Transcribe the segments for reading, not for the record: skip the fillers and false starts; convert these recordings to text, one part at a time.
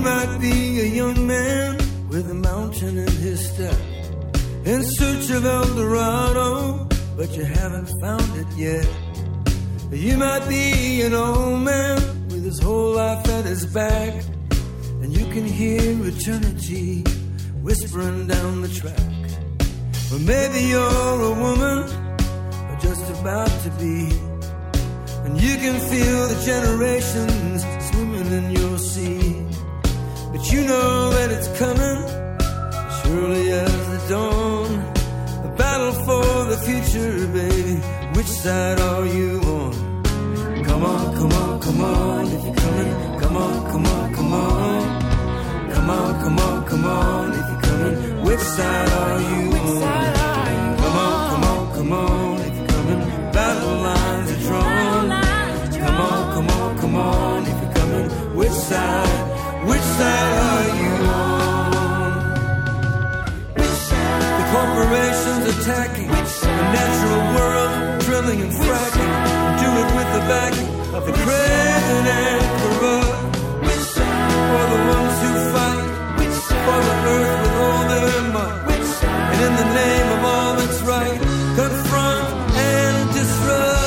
might be a young man with a mountain in his step, in search of El Dorado, but you haven't found it yet. You might be an old man with his whole life at his back, and you can hear eternity whispering down the track. Or maybe you're a woman, or just about to be, and you can feel the generations swimming in your sea. But you know that it's coming, surely as the dawn. A battle for the future, baby. Which side are you on? Come on, come on, come on. If you're coming, come on, come on, come on. Come on, come on, come on. If you're coming, which side are you on? Come on, come on, come on. If you're coming, battle lines are drawn. Come on, come on, come on. If you're coming, which side are you on? The corporations attacking the natural world, drilling and fracking, do it with the backing of the craven and corrupt. For the ones who fight for the earth with all their might, and in the name of all that's right, confront and disrupt.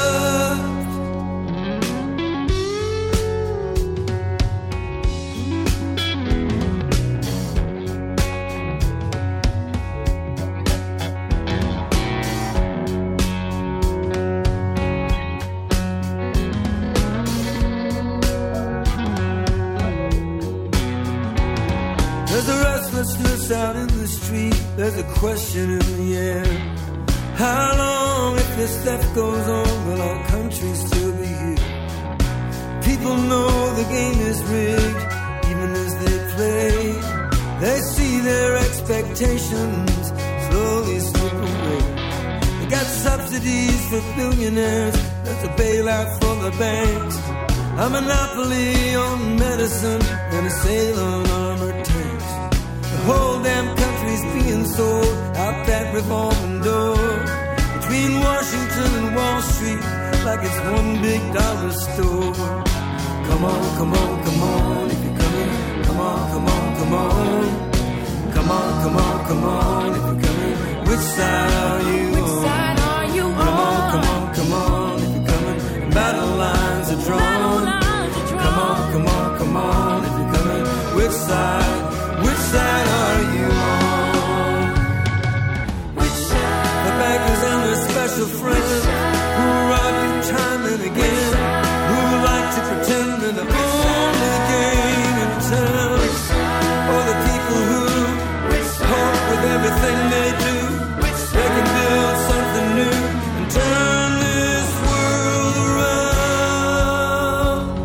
There's a restlessness out in the street, there's a question in the air. How long, if this theft goes on, will our country still be here? People know the game is rigged, even as they play. They see their expectations slowly slip away. They got subsidies for billionaires, there's a bailout for the banks, a monopoly on medicine, and a sale on armored tanks. The whole damn country's being sold out that revolving door between Washington and Wall Street, like it's one big dollar store. Come on, come on, come on, if you're coming. Come on, come on, come on. Come on, come on, come on, if you're coming. Which side are you on? Which side are you on? Come on, come on, come on, if you're coming. Battle lines are drawn. Come on, come on, come on, if you're coming. Which side are you on? Which side? The bankers and their special friends who rob you time and again, who like to pretend they're the only game in town. Or the people who hope with everything they do they can build something new and turn this world around.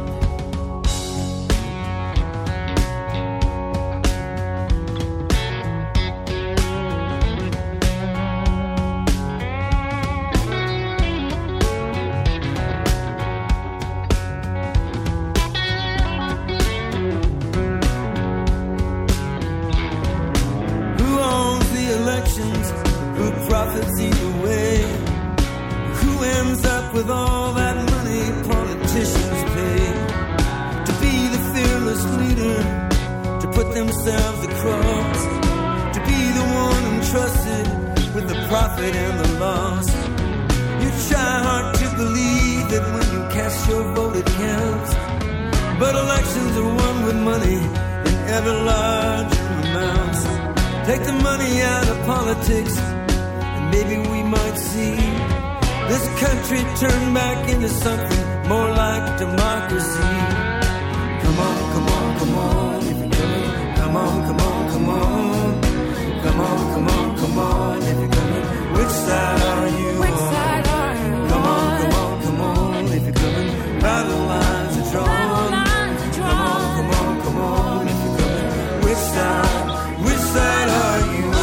Who owns the elections? Who profits either way? Who ends up with all that money politicians pay? To be the fearless leader, to put themselves across, to be the one entrusted with the profit and the loss. You try hard to believe that when you cast your vote it counts, but elections are won with money in ever larger amounts. Take the money out of politics, and maybe we might see this country turn back into something more like democracy. Come on, come on, come on, if you're coming. Come on, come on, come on. Come on, come on, come on, if you're coming. Which side are you on? Which side are you on? Come on, come on, come on, if you're coming. Battle lines are drawn. Come on, come on, come on, if you're coming. Which side are you on?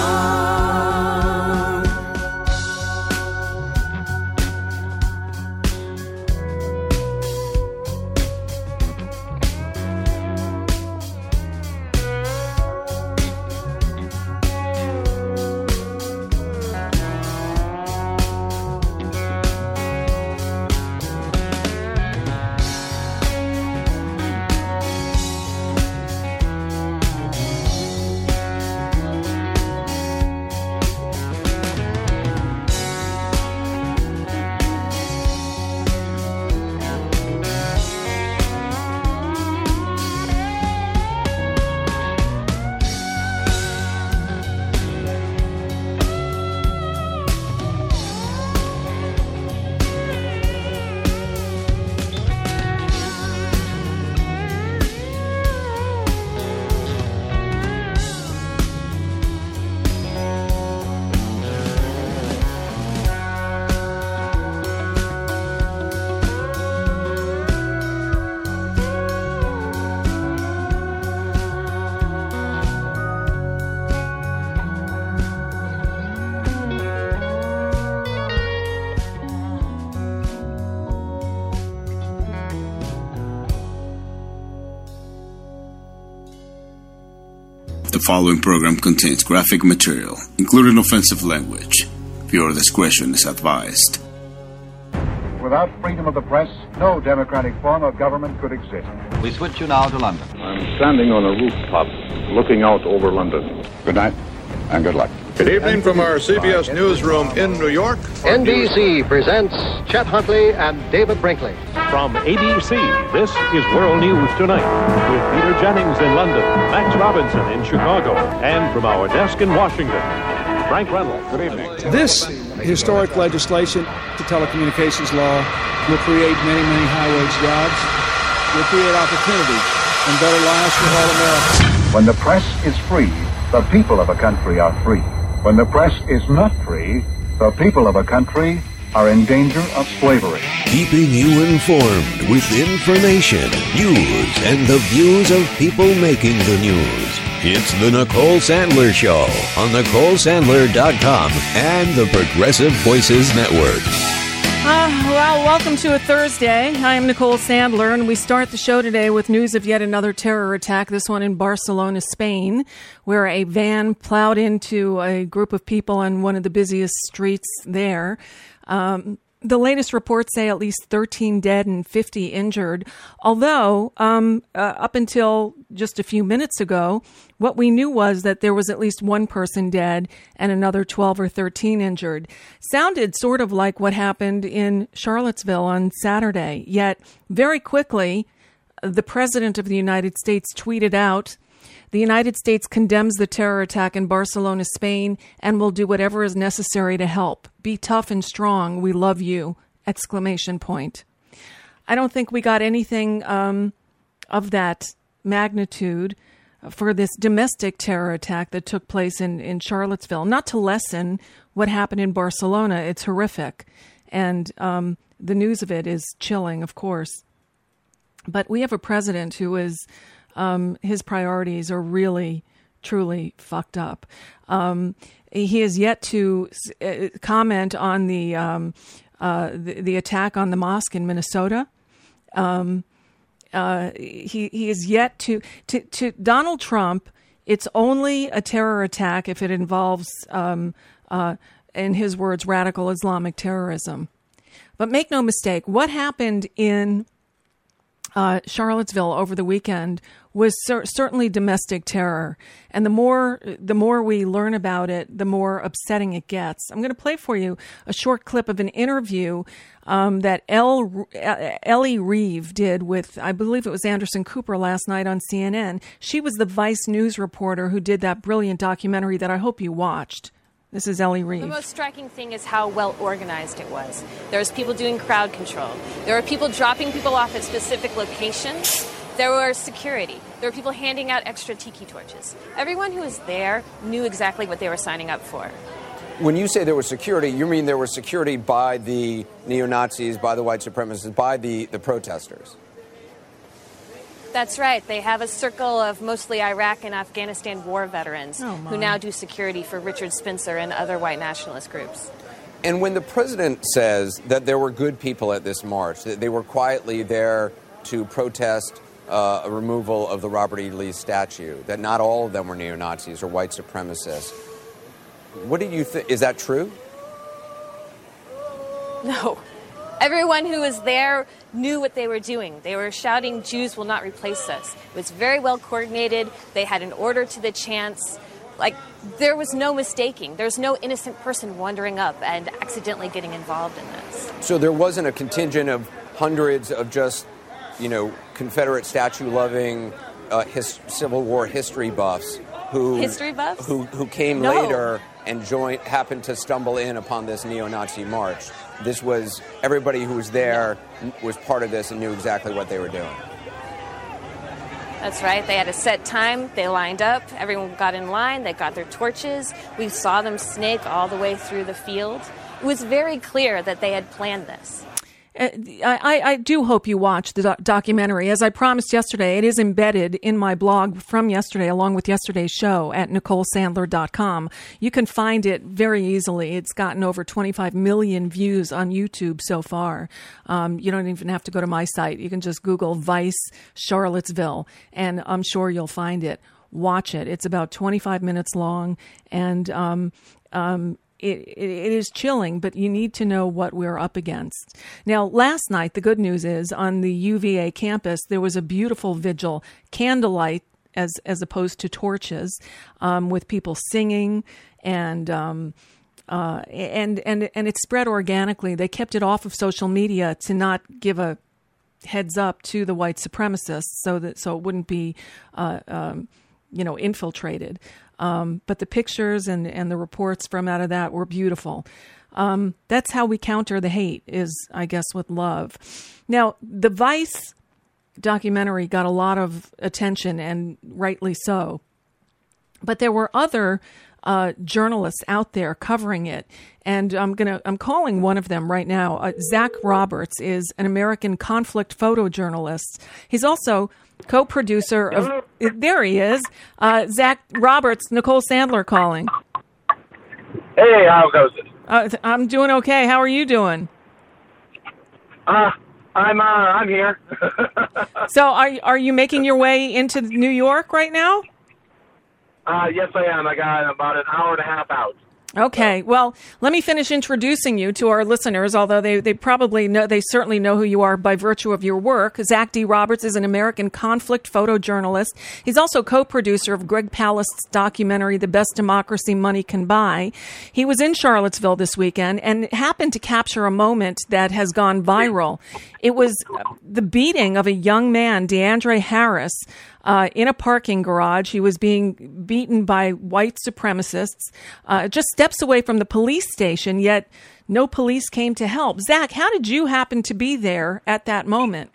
The following program contains graphic material, including offensive language. Viewer discretion is advised. Without freedom of the press, no democratic form of government could exist. We switch you now to London. I'm standing on a rooftop looking out over London. Good night and good luck. Good evening from our CBS newsroom in New York. NBC presents Chet Huntley and David Brinkley. From ABC, this is World News Tonight with Peter Jennings in London, Max Robinson in Chicago, and from our desk in Washington, Frank Reynolds. Good evening. This historic legislation, the telecommunications law, will create many, many high-wage jobs, will create opportunity and better lives for all Americans. When the press is free, the people of a country are free. When the press is not free, the people of a country are in danger of slavery. Keeping you informed with information, news, and the views of people making the news. It's the Nicole Sandler Show on NicoleSandler.com and the Progressive Voices Network. Well, welcome to a Thursday. I am Nicole Sandler, and we start the show today with news of yet another terror attack, this one in Barcelona, Spain, where a van plowed into a group of people on one of the busiest streets there. The latest reports say at least 13 dead and 50 injured, although up until just a few minutes ago, what we knew was that there was at least one person dead and another 12 or 13 injured. Sounded sort of like what happened in Charlottesville on Saturday, yet very quickly, the President of the United States tweeted out, "The United States condemns the terror attack in Barcelona, Spain, and will do whatever is necessary to help. Be tough and strong. We love you!" Exclamation point. I don't think we got anything of that magnitude for this domestic terror attack that took place in Charlottesville. Not to lessen what happened in Barcelona. It's horrific. And the news of it is chilling, of course. But we have a president who is... his priorities are really, truly fucked up. He has yet to comment on the attack on the mosque in Minnesota. He is yet to Donald Trump. It's only a terror attack if it involves, in his words, radical Islamic terrorism. But make no mistake, what happened in Charlottesville over the weekend was certainly domestic terror. And the more we learn about it, the more upsetting it gets. I'm going to play for you a short clip of an interview that Ellie Reeve did with, I believe it was Anderson Cooper last night on CNN. She was the Vice News reporter who did that brilliant documentary that I hope you watched. This is Ellie Reeve. The most striking thing is how well organized it was. There was people doing crowd control. There were people dropping people off at specific locations. There was security. There were people handing out extra tiki torches. Everyone who was there knew exactly what they were signing up for. When you say there was security, you mean there was security by the neo-Nazis, by the white supremacists, by the protesters? That's right. They have a circle of mostly Iraq and Afghanistan war veterans who now do security for Richard Spencer and other white nationalist groups. And when the president says that there were good people at this march, that they were quietly there to protest a removal of the Robert E. Lee statue, that not all of them were neo-Nazis or white supremacists, what do you think? Is that true? No. Everyone who was there knew what they were doing. They were shouting, "Jews will not replace us." It was very well coordinated. They had an order to the chants. There was no mistaking. There's no innocent person wandering up and accidentally getting involved in this. So there wasn't a contingent of hundreds of just, Confederate statue-loving Civil War history buffs who came later and happened to stumble in upon this neo-Nazi march. This was everybody who was there was part of this and knew exactly what they were doing. That's right. They had a set time. They lined up. Everyone got in line. They got their torches. We saw them snake all the way through the field. It was very clear that they had planned this. I do hope you watch the documentary. As I promised yesterday, it is embedded in my blog from yesterday, along with yesterday's show at NicoleSandler.com. You can find it very easily. It's gotten over 25 million views on YouTube so far. You don't even have to go to my site. You can just Google Vice Charlottesville, and I'm sure you'll find it. watch it. It's about 25 minutes long, and it is chilling, but you need to know what we're up against. Now, last night, the good news is on the UVA campus, there was a beautiful vigil, candlelight as opposed to torches, with people singing and it spread organically. They kept it off of social media to not give a heads up to the white supremacists, so it wouldn't be, infiltrated. But the pictures and the reports from out of that were beautiful. That's how we counter the hate, is, I guess, with love. Now, the Vice documentary got a lot of attention, and rightly so. But there were other journalists out there covering it, and I'm calling one of them right now. Zach Roberts is an American conflict photojournalist. He's also co-producer of. There he is, Zach Roberts. Nicole Sandler calling. Hey, how goes it? I'm doing okay. How are you doing? I'm here. So are you making your way into New York right now? Yes, I am. I got about an hour and a half out. Okay. Well, let me finish introducing you to our listeners, although they probably know, they certainly know who you are by virtue of your work. Zach D. Roberts is an American conflict photojournalist. He's also co-producer of Greg Palast's documentary, The Best Democracy Money Can Buy. He was in Charlottesville this weekend and happened to capture a moment that has gone viral. It was the beating of a young man, DeAndre Harris, in a parking garage. He was being beaten by white supremacists, just steps away from the police station, yet no police came to help. Zach, how did you happen to be there at that moment?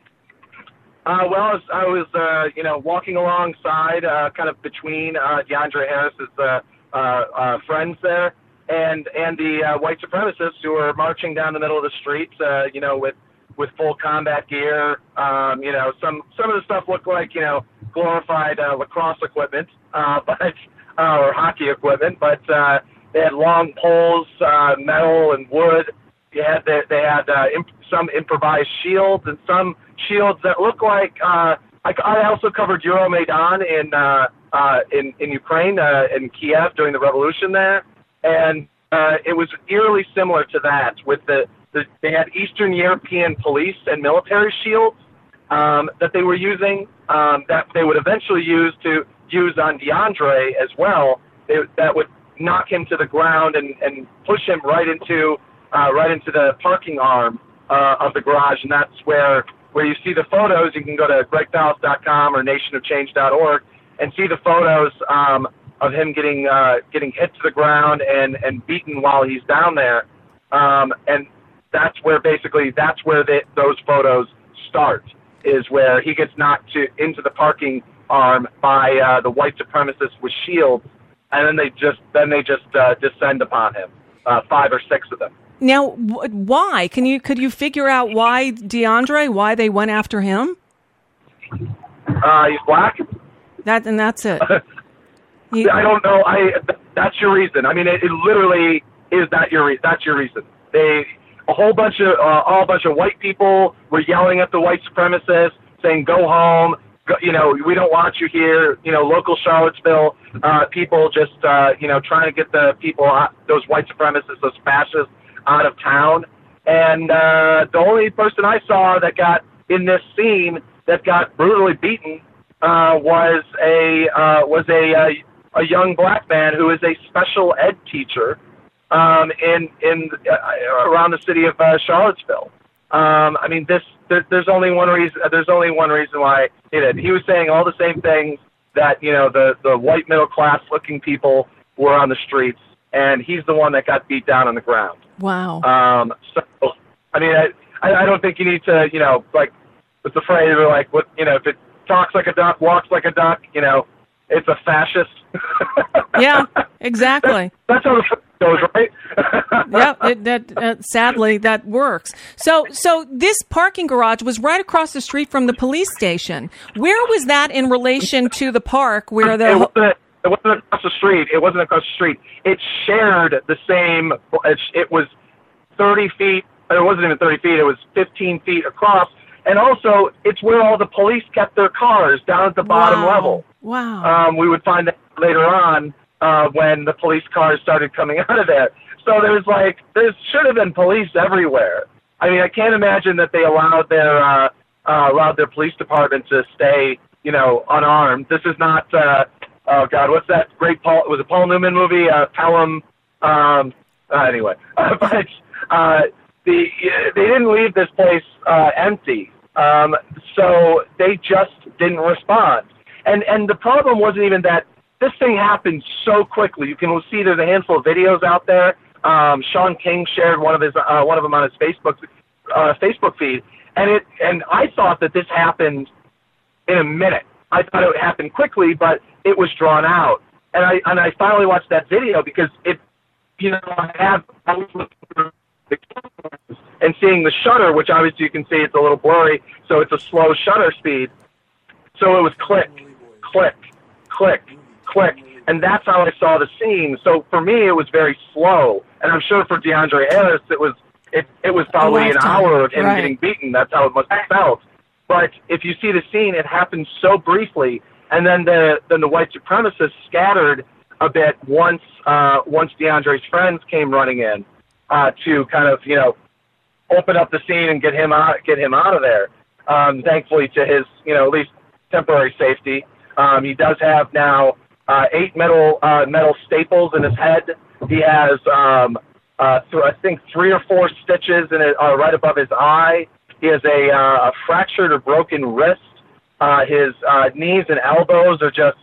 Well, I was walking alongside, kind of between DeAndre Harris's friends there, and the white supremacists who were marching down the middle of the street, with full combat gear. Some of the stuff looked like, glorified lacrosse equipment, or hockey equipment, but they had long poles, metal and wood. They had some improvised shields and some shields that looked like. I also covered Euromaidan in Ukraine, in Kiev during the revolution there, and it was eerily similar to that. With they had Eastern European police and military shields that they were using, that they would eventually use on DeAndre as well. That would knock him to the ground and push him right into the parking arm of the garage, and that's where you see the photos. You can go to gregpalast.com or nationofchange.org and see the photos of him getting hit to the ground and beaten while he's down there, and that's where those photos start, is where he gets knocked into the parking arm by the white supremacists with shields, and then they just descend upon him, 5 or 6 of them. Now, why? Could you figure out why DeAndre? Why they went after him? He's black. That's it. I don't know. That's your reason. I mean, it literally is that your reason. That's your reason. A bunch of white people were yelling at the white supremacists, saying, "Go home. We don't want you here." Local Charlottesville people just trying to get the people, those white supremacists, those fascists, out of town. And the only person I saw that got in this scene that got brutally beaten was a young black man who is a special ed teacher in around the city of Charlottesville. I mean, there's only one reason. There's only one reason why he did. He was saying all the same things that the white middle class looking people were on the streets, and he's the one that got beat down on the ground. Wow. So I mean, I don't think you need to like what's the phrase? Like what if it talks like a duck, walks like a duck, it's a fascist. Yeah, exactly. That's how the goes, right? Yeah, sadly that works. So this parking garage was right across the street from the police station. Where was that in relation to the park where It wasn't across the street. It wasn't across the street. It shared the same. It was 30 feet. It wasn't even 30 feet. It was 15 feet across, And also, it's where all the police kept their cars, down at the bottom level. Wow. We would find that later on when the police cars started coming out of there. So there should have been police everywhere. I mean, I can't imagine that they allowed their police department to stay, unarmed. This is not, oh God, what's that great was it Paul Newman movie? Pelham. Anyway, but they didn't leave this place empty. So they just didn't respond. And the problem wasn't even that this thing happened so quickly. You can see there's a handful of videos out there. Sean King shared one of them on his Facebook feed, and I thought that this happened in a minute. I thought it would happen quickly, but it was drawn out. And I finally watched that video because I was looking through the cameras and seeing the shutter, which obviously you can see it's a little blurry, so it's a slow shutter speed. So it was click, click, click, click, and that's how I saw the scene. So for me, it was very slow, and I'm sure for DeAndre Harris, it was probably an hour of him getting beaten. That's how it must have felt. But if you see the scene, it happened so briefly, and then the white supremacists scattered a bit once DeAndre's friends came running in to kind of open up the scene and get him out of there. Thankfully, to his at least temporary safety, he does have now 8 metal staples in his head. He has I think 3 or 4 stitches in it right above his eye. He has a fractured or broken wrist. His knees and elbows are just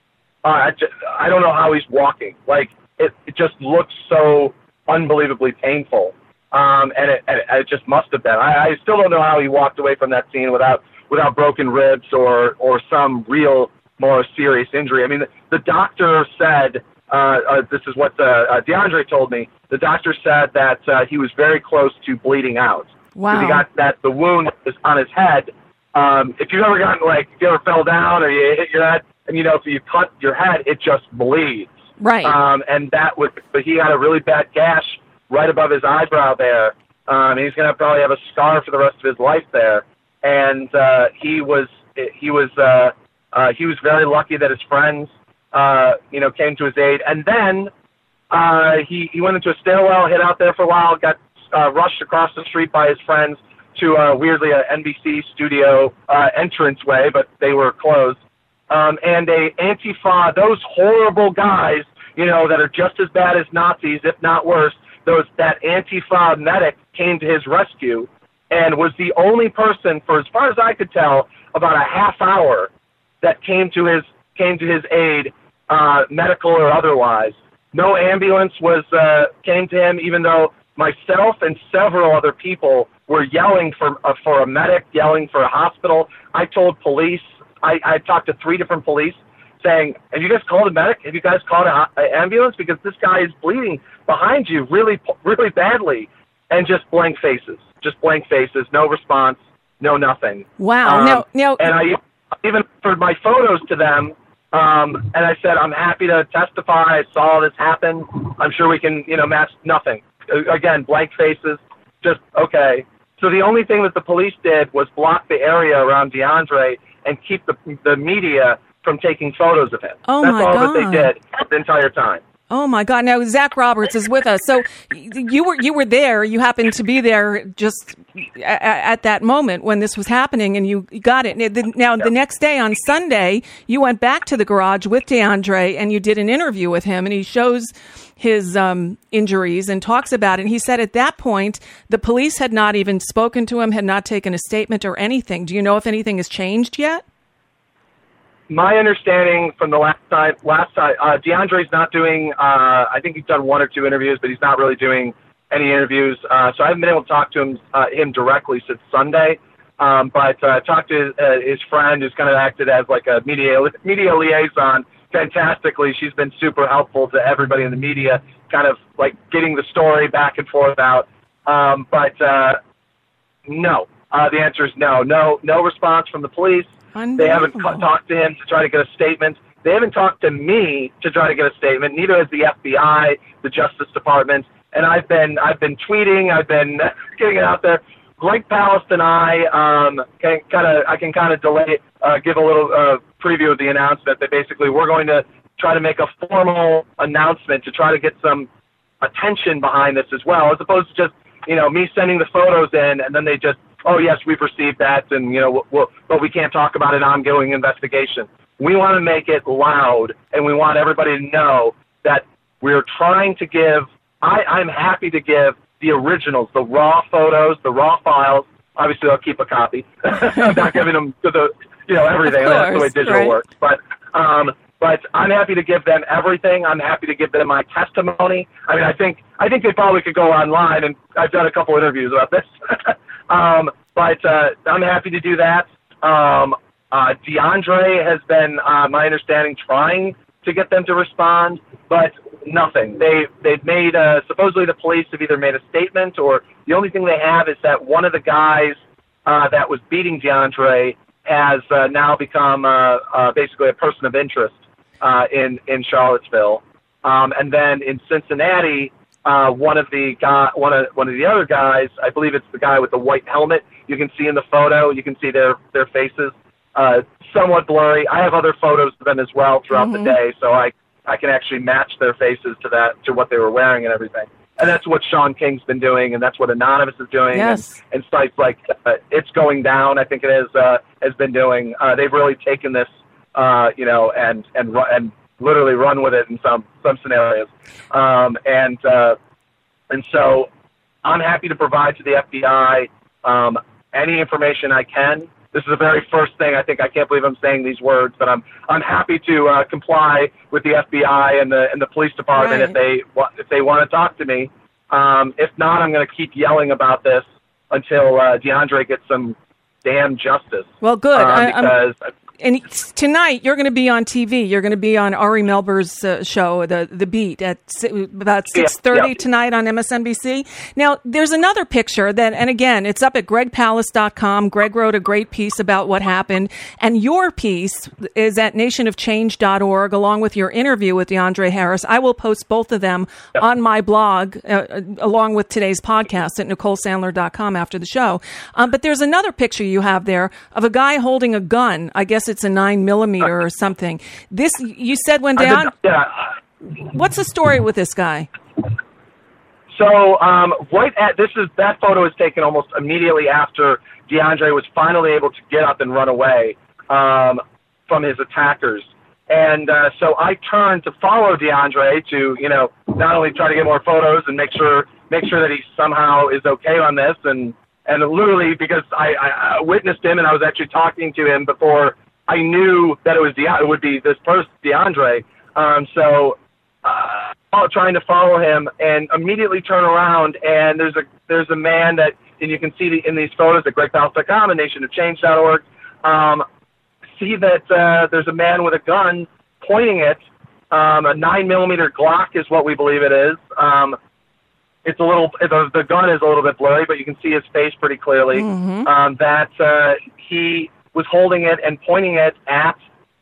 I don't know how he's walking. Like it just looks so unbelievably painful. And it just must have been. I still don't know how he walked away from that scene without broken ribs or some real more serious injury. I mean, the doctor said, this is what DeAndre told me. The doctor said that he was very close to bleeding out. Wow. Because he got that the wound is on his head. If you've ever gotten if you ever fell down or you hit your head, and if you cut your head, it just bleeds. Right. And but he got a really bad gash right above his eyebrow there. He's going to probably have a scar for the rest of his life there. And he was very lucky that his friends, came to his aid. And then he went into a stairwell, hid out there for a while, got rushed across the street by his friends to weirdly an NBC studio entranceway, but they were closed. And a Antifa, those horrible guys, that are just as bad as Nazis, if not worse. That Antifa medic came to his rescue and was the only person, for as far as I could tell, about a half hour that came to his aid, medical or otherwise. No ambulance came to him, even though myself and several other people were yelling for a medic, yelling for a hospital. I told police. I talked to 3 different police saying, have you guys called a medic? Have you guys called an ambulance? Because this guy is bleeding behind you really, really badly. And just blank faces, no response, no nothing. Wow. Now, and I even offered my photos to them, and I said, I'm happy to testify. I saw this happen. I'm sure we can, match nothing. Again, blank faces, just okay. So the only thing that the police did was block the area around DeAndre and keep the media from taking photos of him. Oh, That's my all God. that they did the entire time. Oh my God! Now Zach Roberts is with us. So you were there. You happened to be there just at that moment when this was happening, and you got it. Now the next day on Sunday, you went back to the garage with DeAndre, and you did an interview with him, and he shows his injuries and talks about it. And he said at that point the police had not even spoken to him, had not taken a statement or anything. Do you know if anything has changed yet? My understanding from the last time, DeAndre's not doing, I think he's done 1 or 2 interviews, but he's not really doing any interviews. So I haven't been able to talk to him directly since Sunday. But I talked to his friend who's kind of acted as like a media liaison fantastically. She's been super helpful to everybody in the media, kind of like getting the story back and forth out. But no, the answer is no. No response from the police. They haven't talked to him to try to get a statement. They haven't talked to me to try to get a statement. Neither has the FBI, the Justice Department. And I've been tweeting. I've been getting it out there. Greg Palast and I can kind of delay, give a little preview of the announcement that basically we're going to try to make a formal announcement to try to get some attention behind this as well, as opposed to just, me sending the photos in and then they just, oh yes, we've received that, and but we can't talk about an ongoing investigation. We want to make it loud, and we want everybody to know that we're trying to give. I'm happy to give the originals, the raw photos, the raw files. Obviously, I'll keep a copy. I'm not giving them to the everything. That's the way digital works. But I'm happy to give them everything. I'm happy to give them my testimony. I mean, I think they probably could go online, and I've done a couple interviews about this. But I'm happy to do that. DeAndre has been, my understanding, trying to get them to respond, but nothing. They've made, supposedly the police have either made a statement, or the only thing they have is that one of the guys that was beating DeAndre has now become basically a person of interest in Charlottesville. And then in Cincinnati, one of the other guys, I believe it's the guy with the white helmet, you can see in the photo, you can see their faces, somewhat blurry. I have other photos of them as well throughout the day, so I can actually match their faces to what they were wearing and everything. And that's what Sean King's been doing, and that's what Anonymous is doing, and sites like It's Going Down, I think it is, has been doing. They've really taken this, and literally run with it in some scenarios. And so I'm happy to provide to the FBI any information I can. This is the very first thing. I can't believe I'm saying these words, but I'm happy to comply with the FBI and the police department if they want to talk to me. If not, I'm going to keep yelling about this until DeAndre gets some damn justice. Well, good. Because and tonight you're going to be on TV. You're going to be on Ari Melber's show, The Beat, at about 6:30 tonight on MSNBC. Now, there's another picture that, and again, it's up at gregpalast.com. Greg wrote a great piece about what happened, and your piece is at nationofchange.org, along with your interview with DeAndre Harris. I will post both of them on my blog, along with today's podcast at NicoleSandler.com after the show. But there's another picture you have there of a guy holding a gun. I guess it's a 9mm or something. This, you said, went down. What's the story with this guy? So, that photo is taken almost immediately after DeAndre was finally able to get up and run away from his attackers. And so I turned to follow DeAndre to, not only try to get more photos and make sure that he somehow is okay on this, and literally because I witnessed him and I was actually talking to him before I knew that it would be this person, DeAndre. So trying to follow him and immediately turn around, and there's a man that, and you can see in these photos at gregpalast.com and nationofchange.org, see that there's a man with a gun pointing it. A 9mm Glock is what we believe it is. It's a little, the gun is a little bit blurry, but you can see his face pretty clearly. That he was holding it and pointing it at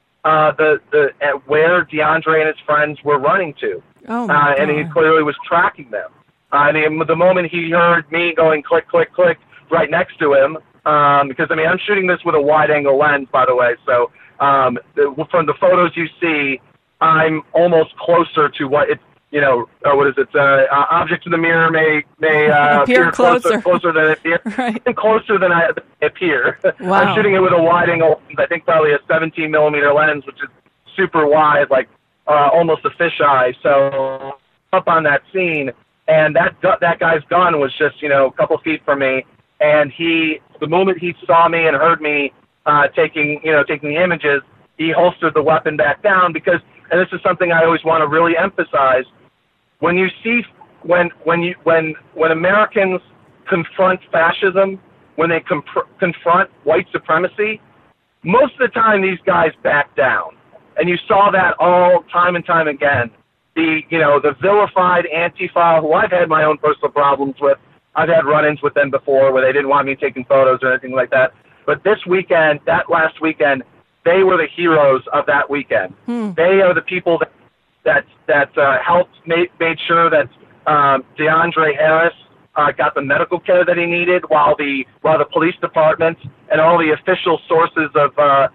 at where DeAndre and his friends were running to. And he clearly was tracking them. And the moment he heard me going click, click, click right next to him, because I'm shooting this with a wide angle lens, by the way. So from the photos you see, I'm almost closer to what it's, what is it? Objects in the mirror may appear closer than it appears, and closer than I appear. Wow. I'm shooting it with a wide angle, I think probably a 17mm lens, which is super wide, like almost a fisheye. So up on that scene, and that guy's gun was just a couple feet from me, and the moment he saw me and heard me taking the images, he holstered the weapon back down because, and this is something I always want to really emphasize. When you see when Americans confront fascism, when they confront white supremacy, most of the time these guys back down, and you saw that all time and time again. The vilified Antifa, who I've had my own personal problems with. I've had run-ins with them before where they didn't want me taking photos or anything like that. But that last weekend, they were the heroes of that weekend. They are the people that helped made sure that DeAndre Harris got the medical care that he needed, while the police department and all the official sources of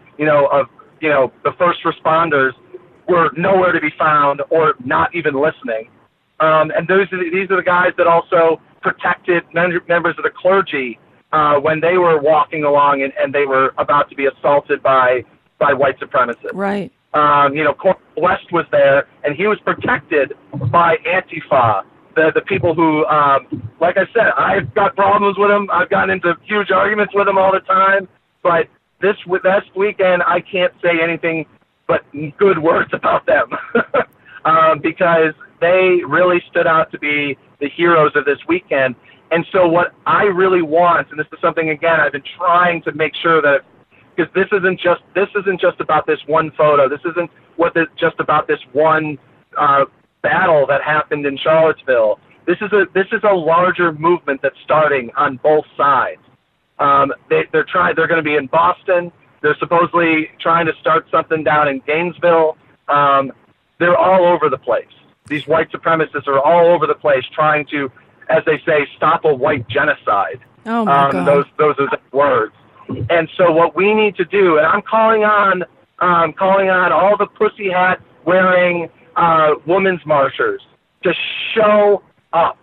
the first responders were nowhere to be found or not even listening. And these are the guys that also protected members of the clergy when they were walking along and they were about to be assaulted by white supremacists. Right. Cornel West was there, and he was protected by Antifa, the people who, like I said, I've got problems with them. I've gotten into huge arguments with them all the time, but this weekend I can't say anything but good words about them because they really stood out to be the heroes of this weekend. And so what I really want, and this is something, again, I've been trying to make sure that, because this isn't just about this one photo. This isn't just about this one battle that happened in Charlottesville. This is a larger movement that's starting on both sides. They're going to be in Boston. They're supposedly trying to start something down in Gainesville. They're all over the place. These white supremacists are all over the place trying to, as they say, stop a white genocide. Oh my God. Those are the words. And so what we need to do, and I'm calling on all the pussy hat wearing women's marchers to show up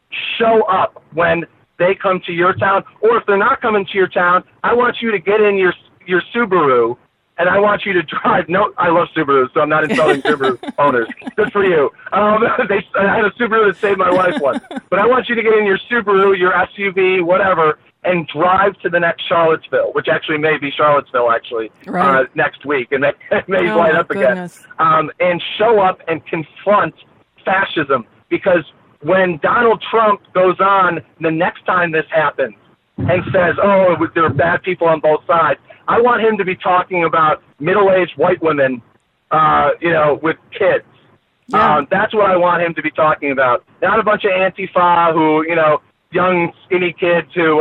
when they come to your town, or if they're not coming to your town, I want you to get in your Subaru, and I want you to drive. No, I love Subarus, so I'm not insulting Subaru owners. Good for you. I had a Subaru that saved my wife once. But I want you to get in your Subaru, your SUV, whatever, and drive to the next Charlottesville, which actually may be Charlottesville, next week, and it may light up again. And show up and confront fascism, because when Donald Trump goes on the next time this happens and says, oh, there are bad people on both sides, I want him to be talking about middle-aged white women, with kids. Yeah. That's what I want him to be talking about. Not a bunch of Antifa who, young, skinny kids who,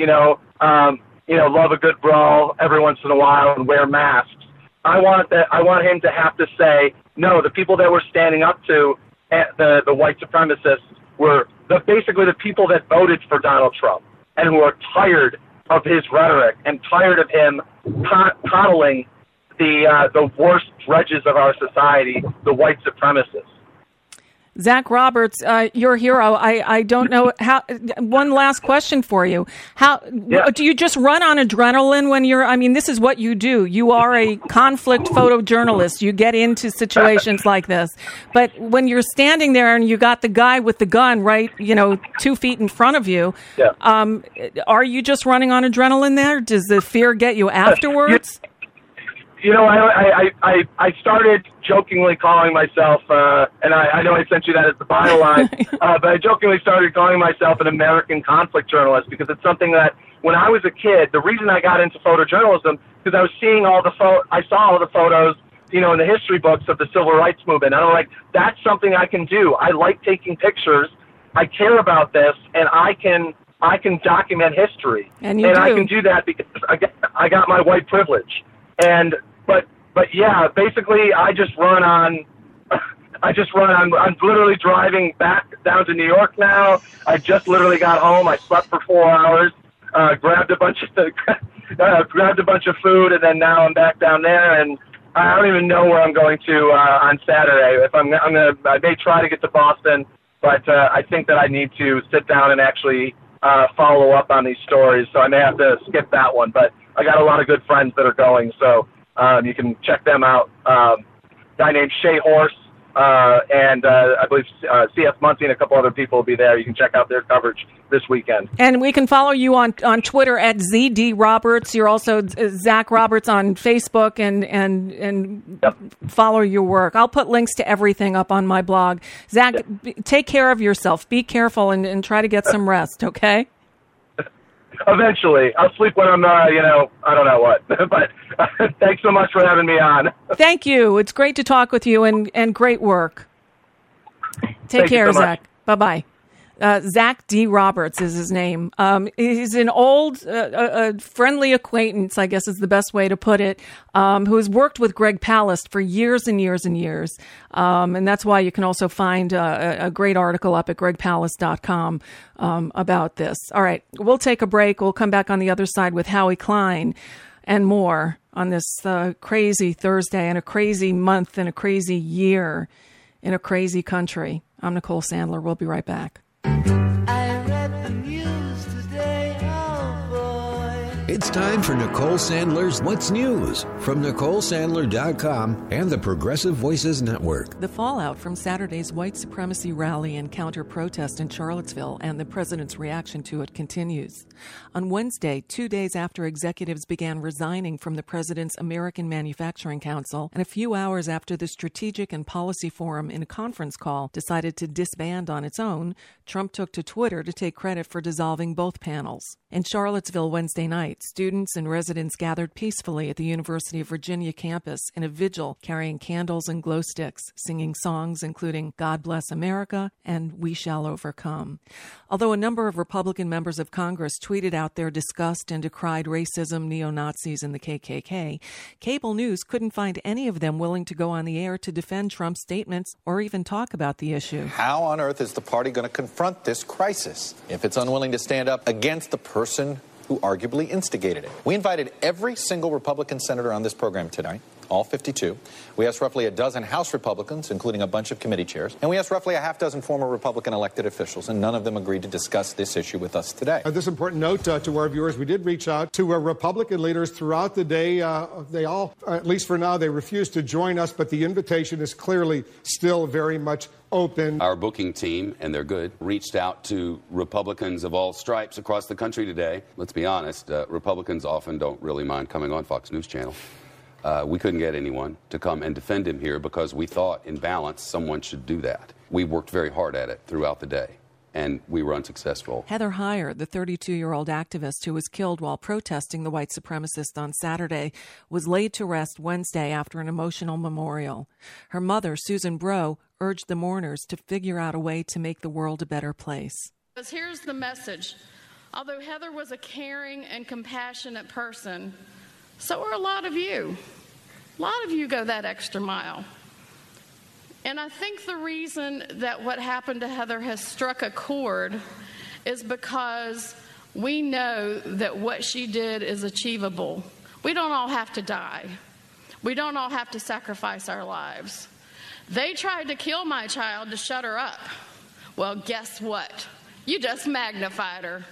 love a good brawl every once in a while and wear masks. I want him to have to say, no, the people that we're standing up to, the white supremacists, were basically the people that voted for Donald Trump and who are tired of his rhetoric and tired of him coddling the worst dredges of our society, the white supremacists. Zach Roberts, your hero. I don't know how. One last question for you: do you just run on adrenaline when you're? I mean, this is what you do. You are a conflict photojournalist. You get into situations like this. But when you're standing there and you got the guy with the gun right, 2 feet in front of you, are you just running on adrenaline there? Does the fear get you afterwards? I started jokingly calling myself, and I know I sent you that as the bio line, but I jokingly started calling myself an American conflict journalist, because it's something that when I was a kid, the reason I got into photojournalism, because I was seeing I saw all the photos, in the history books of the civil rights movement. And I'm like, that's something I can do. I like taking pictures. I care about this, and I can document history. And I can do that because I got my white privilege. But yeah, basically I just run on. I'm literally driving back down to New York now. I just literally got home. I slept for 4 hours, grabbed a bunch of food, and then now I'm back down there. And I don't even know where I'm going to on Saturday. If I may try to get to Boston, but I think that I need to sit down and actually follow up on these stories. So I may have to skip that one. But I got a lot of good friends that are going, so. You can check them out. A guy named Shay Horse, and I believe C.S. Muncie and a couple other people will be there. You can check out their coverage this weekend. And we can follow you on Twitter at ZD Roberts. You're also Zach Roberts on Facebook, and follow your work. I'll put links to everything up on my blog. Zach, take care of yourself. Be careful and try to get some rest, okay? Eventually. I'll sleep when I'm, I don't know what. But thanks so much for having me on. Thank you. It's great to talk with you, and great work. Take care, Zach. Bye-bye. Zach D. Roberts is his name. He's an old, friendly acquaintance, I guess is the best way to put it, who has worked with Greg Palast for years and years and years. And that's why you can also find a great article up at gregpalast.com about this. All right, we'll take a break. We'll come back on the other side with Howie Klein and more on this crazy Thursday and a crazy month and a crazy year in a crazy country. I'm Nicole Sandler. We'll be right back. I read the news today, oh boy. It's time for Nicole Sandler's What's News from NicoleSandler.com and the Progressive Voices Network. The fallout from Saturday's white supremacy rally and counter-protest in Charlottesville and the president's reaction to it continues. On Wednesday, 2 days after executives began resigning from the president's American Manufacturing Council, and a few hours after the Strategic and Policy Forum in a conference call decided to disband on its own, Trump took to Twitter to take credit for dissolving both panels. In Charlottesville Wednesday night, students and residents gathered peacefully at the University of Virginia campus in a vigil carrying candles and glow sticks, singing songs including God Bless America and We Shall Overcome. Although a number of Republican members of Congress tweeted out their disgust and decried racism, neo-Nazis, and the KKK, cable news couldn't find any of them willing to go on the air to defend Trump's statements or even talk about the issue. How on earth is the party going to confront this crisis if it's unwilling to stand up against the person who arguably instigated it? We invited every single Republican senator on this program tonight, all 52. We asked roughly a dozen House Republicans, including a bunch of committee chairs, and we asked roughly a half dozen former Republican elected officials, and none of them agreed to discuss this issue with us today. This important note to our viewers, we did reach out to Republican leaders throughout the day. They all, at least for now, they refused to join us, but the invitation is clearly still very much open. Our booking team, and they're good, reached out to Republicans of all stripes across the country today. Let's be honest, Republicans often don't really mind coming on Fox News Channel. We couldn't get anyone to come and defend him here because we thought, in balance, someone should do that. We worked very hard at it throughout the day, and we were unsuccessful. Heather Heyer, the 32-year-old activist who was killed while protesting the white supremacist on Saturday, was laid to rest Wednesday after an emotional memorial. Her mother, Susan Breaux, urged the mourners to figure out a way to make the world a better place. Here's the message. Although Heather was a caring and compassionate person, so are a lot of you. A lot of you go that extra mile. And I think the reason that what happened to Heather has struck a chord is because we know that what she did is achievable. We don't all have to die. We don't all have to sacrifice our lives. They tried to kill my child to shut her up. Well, guess what? You just magnified her.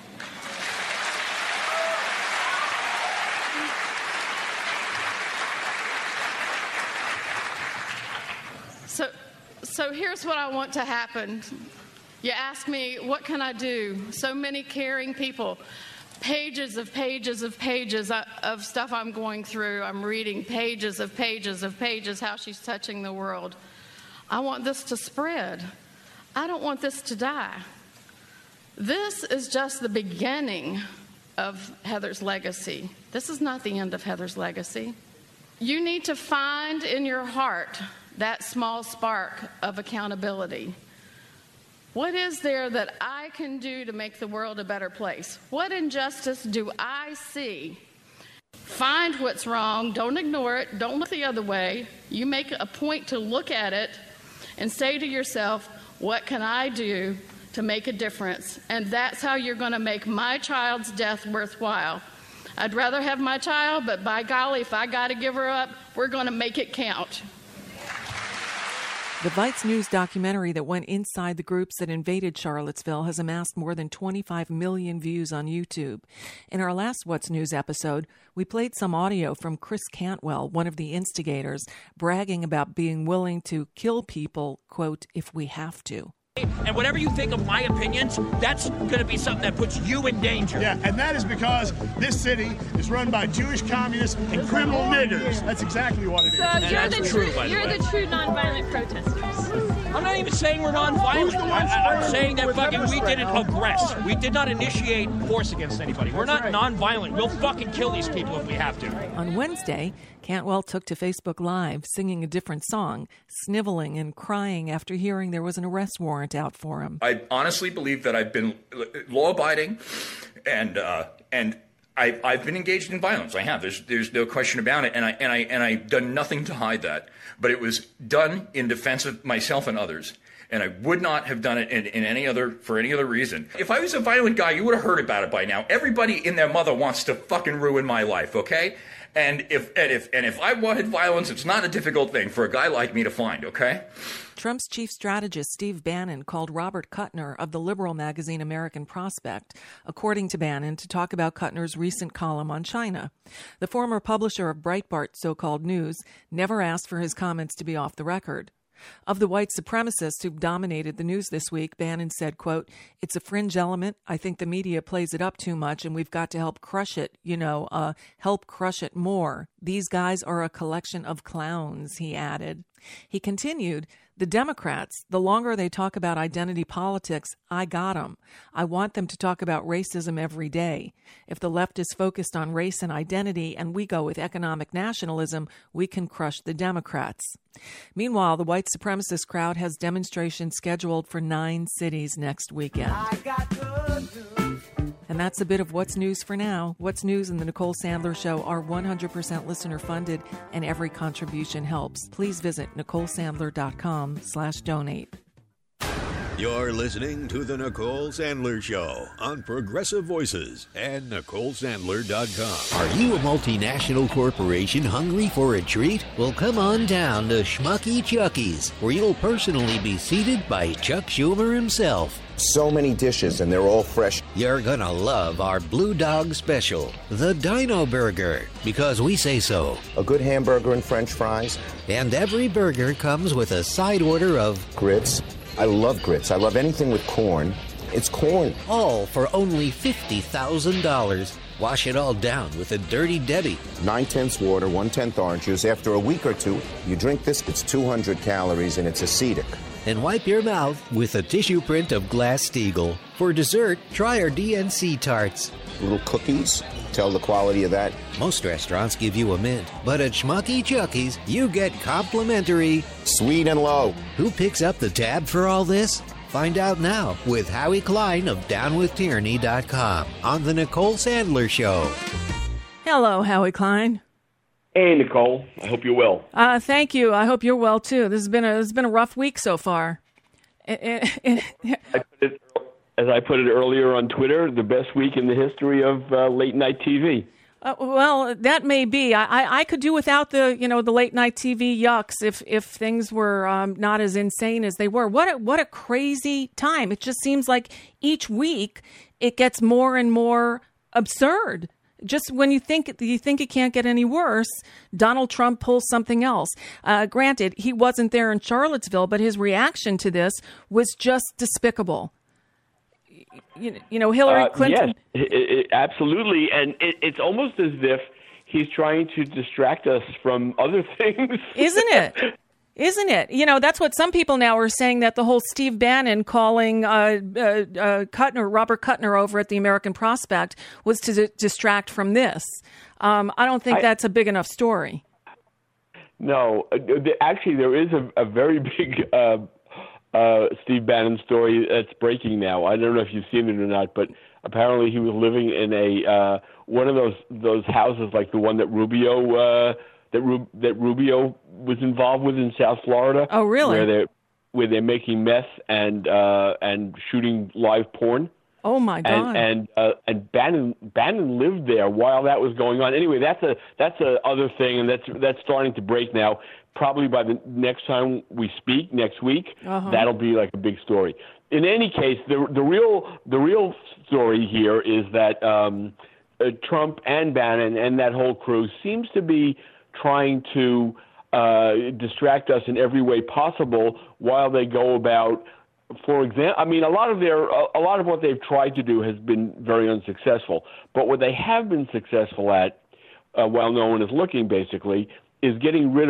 So here's what I want to happen. You ask me, what can I do? So many caring people, pages of pages of pages of stuff I'm going through. I'm reading pages of pages of pages, how she's touching the world. I want this to spread. I don't want this to die. This is just the beginning of Heather's legacy. This is not the end of Heather's legacy. You need to find in your heart that small spark of accountability. What is there that I can do to make the world a better place? What injustice do I see? Find what's wrong. Don't ignore it. Don't look the other way. You make a point to look at it and say to yourself, what can I do to make a difference? And that's how you're going to make my child's death worthwhile. I'd rather have my child, but by golly, if I got to give her up, we're going to make it count. The Vice News documentary that went inside the groups that invaded Charlottesville has amassed more than 25 million views on YouTube. In our last What's News episode, we played some audio from Chris Cantwell, one of the instigators, bragging about being willing to kill people, quote, if we have to. And whatever you think of my opinions, that's going to be something that puts you in danger. Yeah, and that is because this city is run by Jewish communists and criminal niggers. That's exactly what it is. So you're the true nonviolent protesters. I'm not even saying we're nonviolent. I'm saying that we didn't aggress. We did not initiate force against anybody. We're not nonviolent. We'll fucking kill these people if we have to. On Wednesday, Cantwell took to Facebook Live singing a different song, sniveling and crying after hearing there was an arrest warrant out for him. I honestly believe that I've been law-abiding and I've been engaged in violence. I have. There's no question about it, and I've done nothing to hide that. But it was done in defense of myself and others, and I would not have done it for any other reason. If I was a violent guy, you would have heard about it by now. Everybody in their mother wants to fucking ruin my life, okay? And if I wanted violence, it's not a difficult thing for a guy like me to find, okay? Trump's chief strategist, Steve Bannon, called Robert Kuttner of the liberal magazine American Prospect, according to Bannon, to talk about Kuttner's recent column on China. The former publisher of Breitbart so-called news never asked for his comments to be off the record. Of the white supremacists who've dominated the news this week, Bannon said, quote, "It's a fringe element. I think the media plays it up too much, and we've got to help crush it, help crush it more. These guys are a collection of clowns," he added. He continued, "The Democrats, the longer they talk about identity politics, I got them. I want them to talk about racism every day. If the left is focused on race and identity and we go with economic nationalism, we can crush the Democrats." Meanwhile, the white supremacist crowd has demonstrations scheduled for 9 cities next weekend. And that's a bit of What's News for now. What's News and The Nicole Sandler Show are 100% listener-funded, and every contribution helps. Please visit NicoleSandler.com/donate. You're listening to The Nicole Sandler Show on Progressive Voices and NicoleSandler.com. Are you a multinational corporation hungry for a treat? Well, come on down to Schmucky Chucky's, where you'll personally be seated by Chuck Schumer himself. So many dishes, and they're all fresh. You're gonna love our Blue Dog Special, the Dino Burger, because we say so. A good hamburger and French fries. And every burger comes with a side order of grits. I love grits. I love anything with corn. It's corn. All for only $50,000. Wash it all down with a Dirty Debbie. 9/10 water, 1/10 orange juice. After a week or two, you drink this. It's 200 calories, and it's acidic. And wipe your mouth with a tissue print of Glass-Steagall. For dessert, try our DNC tarts. Little cookies. Tell the quality of that. Most restaurants give you a mint, but at Schmucky Chucky's, you get complimentary sweet and low. Who picks up the tab for all this? Find out now with Howie Klein of DownWithTyranny.com on The Nicole Sandler Show. Hello, Howie Klein. Hey, Nicole. I hope you're well. Thank you. I hope you're well, too. This has been a rough week so far. As I put it earlier on Twitter, the best week in the history of late-night TV. Well, that may be. I could do without the late night TV yucks if things were not as insane as they were. What a crazy time! It just seems like each week it gets more and more absurd. Just when you think it can't get any worse, Donald Trump pulls something else. Granted, he wasn't there in Charlottesville, but his reaction to this was just despicable. Hillary Clinton. Yes, absolutely. And it's almost as if he's trying to distract us from other things. Isn't it? That's what some people now are saying, that the whole Steve Bannon calling Robert Kuttner over at the American Prospect was to distract from this. I don't think that's a big enough story. No, actually, there is a very big Steve Bannon story that's breaking now. I don't know if you've seen it or not, but apparently he was living in a one of those houses like the one that Rubio was involved with in South Florida. Oh, really? Where they're making meth and shooting live porn. Oh my God! And Bannon lived there while that was going on. Anyway, that's a other thing, and that's starting to break now. Probably by the next time we speak next week, that'll be like a big story. In any case, the real story here is that Trump and Bannon and that whole crew seems to be trying to distract us in every way possible while they go about. For example, I mean, a lot of what they've tried to do has been very unsuccessful. But what they have been successful at, while no one is looking, basically, is getting rid of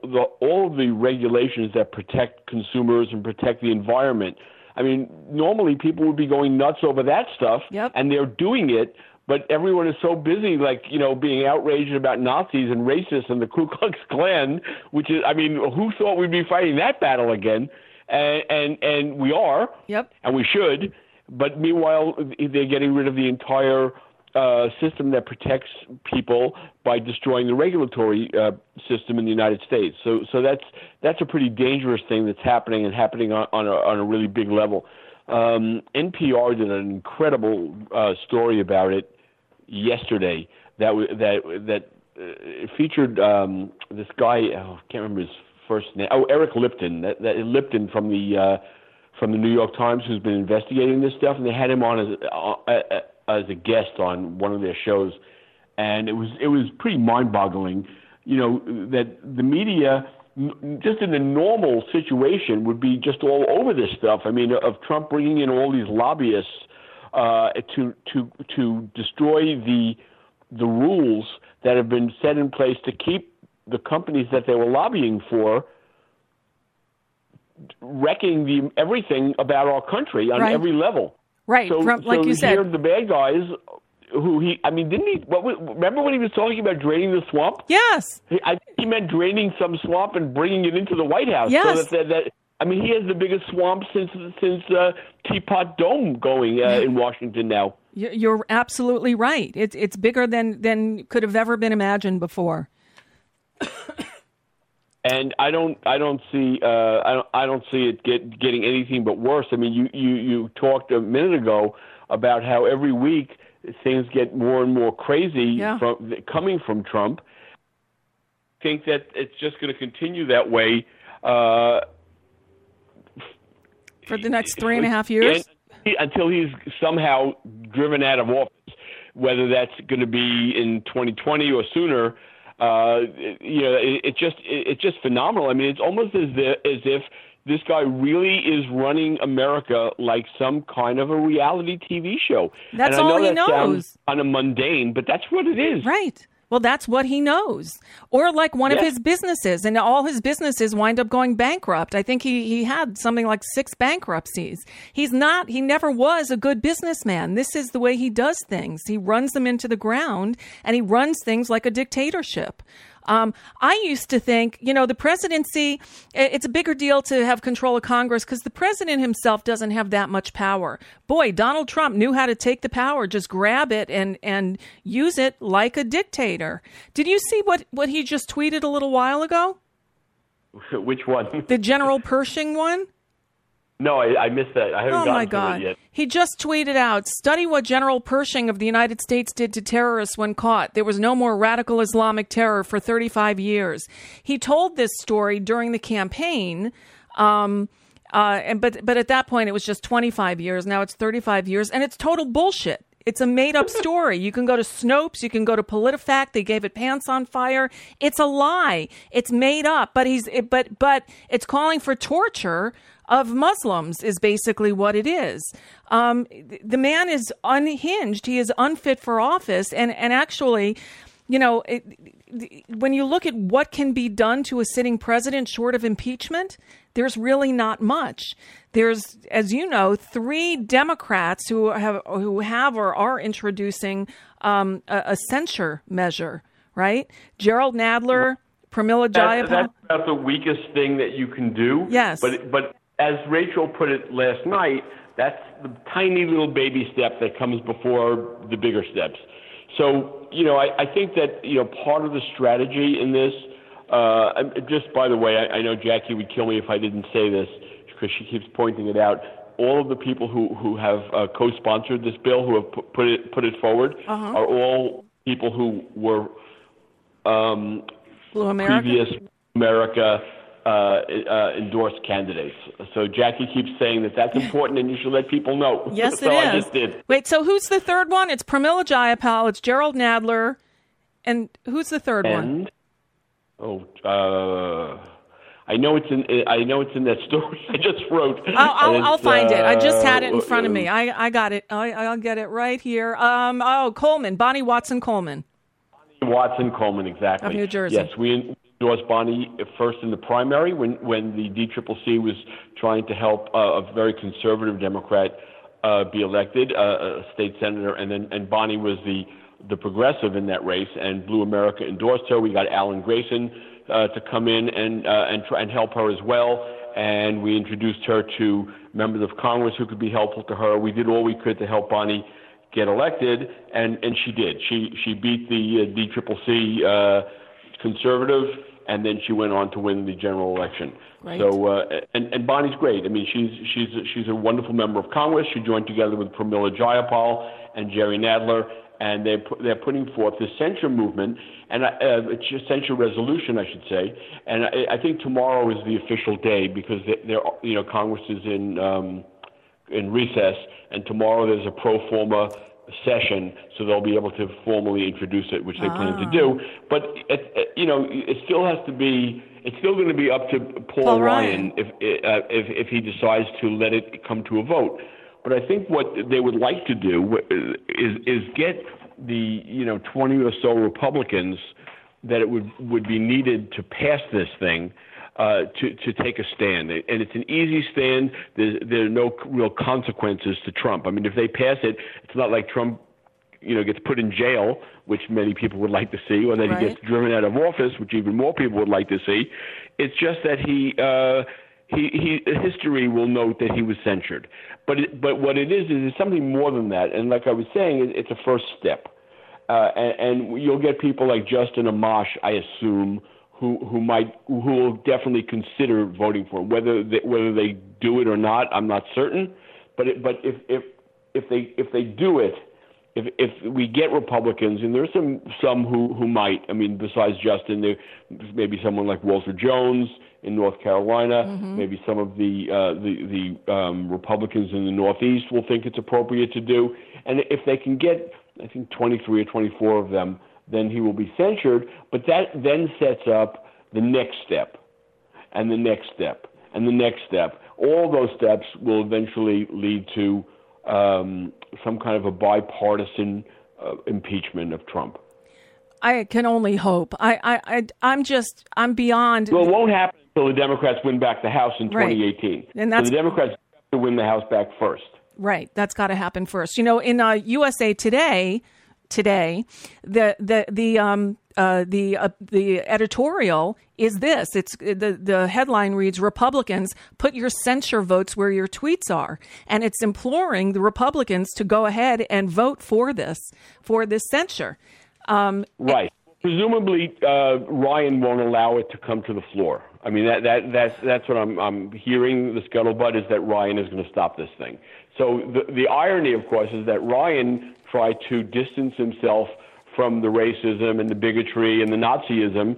all of the regulations that protect consumers and protect the environment. I mean, normally people would be going nuts over that stuff, and they're doing it. But everyone is so busy, like, being outraged about Nazis and racists and the Ku Klux Klan, which is, I mean, who thought we'd be fighting that battle again? And we are, and we should. But meanwhile, they're getting rid of the entire system that protects people by destroying the regulatory system in the United States. So that's a pretty dangerous thing that's happening on a really big level. NPR did an incredible story about it yesterday that featured this guy. I can't remember his first name. Eric Lipton. That Lipton from the New York Times, who's been investigating this stuff, and they had him on as a guest on one of their shows, and it was pretty mind-boggling. That the media, just in a normal situation, would be just all over this stuff. I mean, of Trump bringing in all these lobbyists to destroy the rules that have been set in place to keep the companies that they were lobbying for wrecking everything about our country on every level. Right, so, like you said, the bad guys. Didn't he? Remember when he was talking about draining the swamp? Yes. He meant draining some swamp and bringing it into the White House. Yes. So he has the biggest swamp since Teapot Dome going in Washington now. You're absolutely right. It's bigger than could have ever been imagined before. And I don't see it getting anything but worse. I mean, you talked a minute ago about how every week things get more and more crazy coming from Trump. I think that it's just going to continue that way for the next 3.5 years, until he's somehow driven out of office. Whether that's going to be in 2020 or sooner. It's just phenomenal. I mean, it's almost as if this guy really is running America like some kind of a reality TV show. That's all he knows. Sounds kind of mundane, but that's what it is. Right. Well, that's what he knows. Or like one of his businesses, and all his businesses wind up going bankrupt. I think he had something like 6 bankruptcies. He never was a good businessman. This is the way he does things. He runs them into the ground, and he runs things like a dictatorship. I used to think, the presidency, it's a bigger deal to have control of Congress because the president himself doesn't have that much power. Boy, Donald Trump knew how to take the power, just grab it and use it like a dictator. Did you see what he just tweeted a little while ago? Which one? The General Pershing one? No, I missed that. I haven't gotten to it yet. He just tweeted out, study what General Pershing of the United States did to terrorists when caught. There was no more radical Islamic terror for 35 years. He told this story during the campaign, but at that point it was just 25 years. Now it's 35 years, and it's total bullshit. It's a made-up story. You can go to Snopes. You can go to PolitiFact. They gave it pants on fire. It's a lie. It's made up. But it's calling for torture of Muslims is basically what it is. The man is unhinged. He is unfit for office. And actually, when you look at what can be done to a sitting president short of impeachment, there's really not much. There's, as you know, 3 Democrats who have or are introducing a censure measure, right? Gerald Nadler, Pramila Jayapal. That's about the weakest thing that you can do. Yes. But as Rachel put it last night, that's the tiny little baby step that comes before the bigger steps. So, I think that, part of the strategy in this, just by the way, I know Jackie would kill me if I didn't say this because she keeps pointing it out. All of the people who have co-sponsored this bill, who have put it forward, are all people who were previous America endorsed candidates. So Jackie keeps saying that that's important and you should let people know. Yes, so it is. I just did. Wait, so who's the third one? It's Pramila Jayapal, it's Gerald Nadler, and who's the third one? I know it's in that story I just wrote. I'll find it. I just had it in front of me. I got it. I'll get it right here. Coleman, Bonnie Watson Coleman. Watson Coleman, exactly. Of New Jersey. Yes, we endorsed Bonnie first in the primary when the DCCC was trying to help a very conservative Democrat be elected, a state senator, and Bonnie was the progressive in that race, and Blue America endorsed her. We got Alan Grayson to come in and try and help her as well, and we introduced her to members of Congress who could be helpful to her. We did all we could to help Bonnie get elected, and she did. She beat the DCCC conservative, and then she went on to win the general election. Right. So and Bonnie's great. I mean, she's a wonderful member of Congress. She joined together with Pramila Jayapal and Jerry Nadler, and they're putting forth the censure movement and it's censure resolution, I should say. And I think tomorrow is the official day because Congress is in recess, and tomorrow there's a pro forma session, so they'll be able to formally introduce it, which they plan to do. But it still has to be. It's still going to be up to Paul Ryan if he decides to let it come to a vote. But I think what they would like to do is get the 20 or so Republicans that it would be needed to pass this thing to take a stand. And it's an easy stand. There are no real consequences to Trump. I mean, if they pass it, it's not like Trump gets put in jail, which many people would like to see, or that he gets driven out of office, which even more people would like to see. It's just that history will note that he was censured. But what it is it's something more than that. And like I was saying, it's a first step. And you'll get people like Justin Amash, I assume, who will definitely consider voting for him. Whether they do it or not, I'm not certain. But if they do it, if we get Republicans, and there's some who might. I mean, besides Justin, there maybe someone like Walter Jones in North Carolina. Mm-hmm. Maybe some of the Republicans in the Northeast will think it's appropriate to do. And if they can get, I think, 23 or 24 of them, then he will be censured. But that then sets up the next step, and the next step, and the next step. All those steps will eventually lead to some kind of a bipartisan impeachment of Trump. I can only hope. I'm beyond. Well, it won't happen until the Democrats win back the House in 2018. And that's so the Democrats have to win the House back first. Right, that's got to happen first. In USA Today, the editorial is this. It's the headline reads, "Republicans, put your censure votes where your tweets are," and it's imploring the Republicans to go ahead and vote for this censure. Right. Presumably, Ryan won't allow it to come to the floor. I mean, that's what I'm hearing. The scuttlebutt is that Ryan is going to stop this thing. So the irony, of course, is that Ryan tried to distance himself from the racism and the bigotry and the Nazism,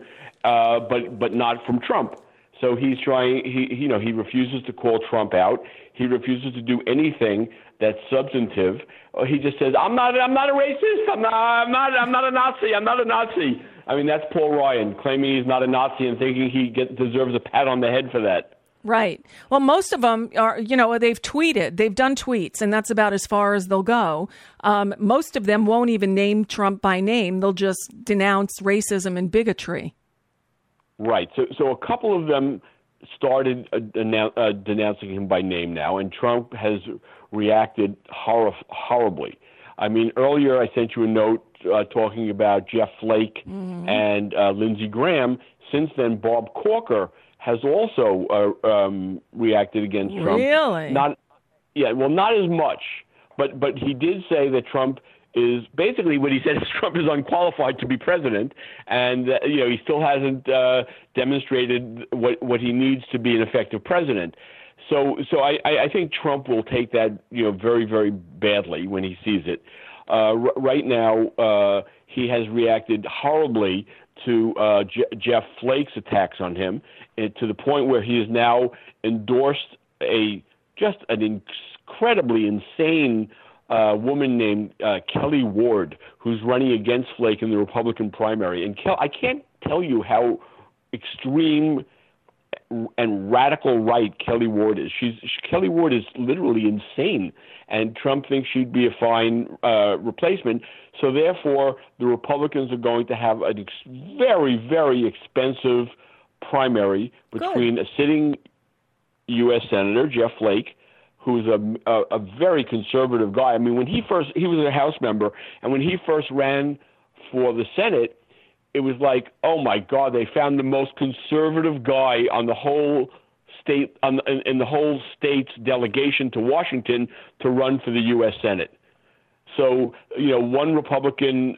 but not from Trump. So he's trying. He refuses to call Trump out. He refuses to do anything that's substantive. He just says, "I'm not a racist. I'm not a Nazi. I'm not a Nazi." I mean, that's Paul Ryan claiming he's not a Nazi and thinking he deserves a pat on the head for that. Right. Well, most of them are, they've tweeted. They've done tweets, and that's about as far as they'll go. Most of them won't even name Trump by name. They'll just denounce racism and bigotry. Right. So a couple of them started denouncing him by name now, and Trump has reacted horribly. I mean, earlier I sent you a note talking about Jeff Flake and Lindsey Graham. Since then, Bob Corker has also reacted against Trump. Really? Not as much, but he did say that Trump is basically what he said is Trump is unqualified to be president, and he still hasn't demonstrated what he needs to be an effective president. So I think Trump will take that very, very badly when he sees it. Right now, he has reacted horribly to Jeff Flake's attacks on him, to the point where he has now endorsed just an incredibly insane woman named Kelly Ward, who's running against Flake in the Republican primary. And I can't tell you how extreme radical right Kelly Ward is. Kelly Ward is literally insane, and Trump thinks she'd be a fine replacement. So therefore, the Republicans are going to have a very, very expensive primary between a sitting U.S. Senator, Jeff Flake, who's a very conservative guy. I mean, he was a House member, and when he first ran for the Senate, it was like, oh my God, they found the most conservative guy on the whole state, in the whole state's delegation to Washington to run for the U.S. Senate. So, one Republican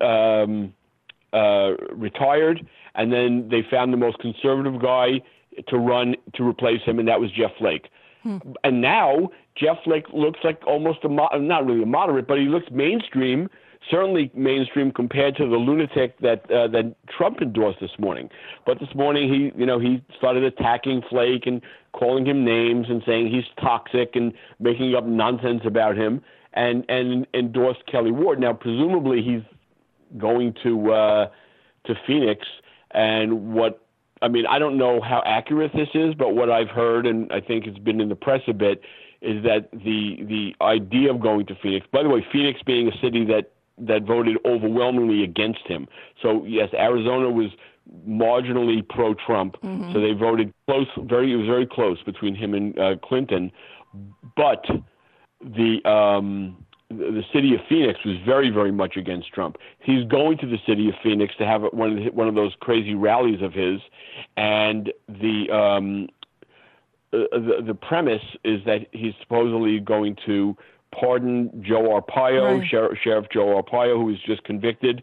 retired, and then they found the most conservative guy to run to replace him, and that was Jeff Flake. And now Jeff Flake looks like almost not really a moderate, but he looks mainstream. Certainly mainstream compared to the lunatic that Trump endorsed this morning. But this morning he started attacking Flake and calling him names and saying he's toxic and making up nonsense about him and endorsed Kelly Ward. Now presumably he's going to Phoenix, and I don't know how accurate this is, but what I've heard, and I think it's been in the press a bit, is that the idea of going to Phoenix, by the way, Phoenix being a city that voted overwhelmingly against him. So, yes, Arizona was marginally pro-Trump, so they voted close. It was very close between him and Clinton. But the city of Phoenix was very, very much against Trump. He's going to the city of Phoenix to have one of those crazy rallies of his, and the premise is that he's supposedly going to pardon Joe Arpaio, right. Sheriff Joe Arpaio, who was just convicted,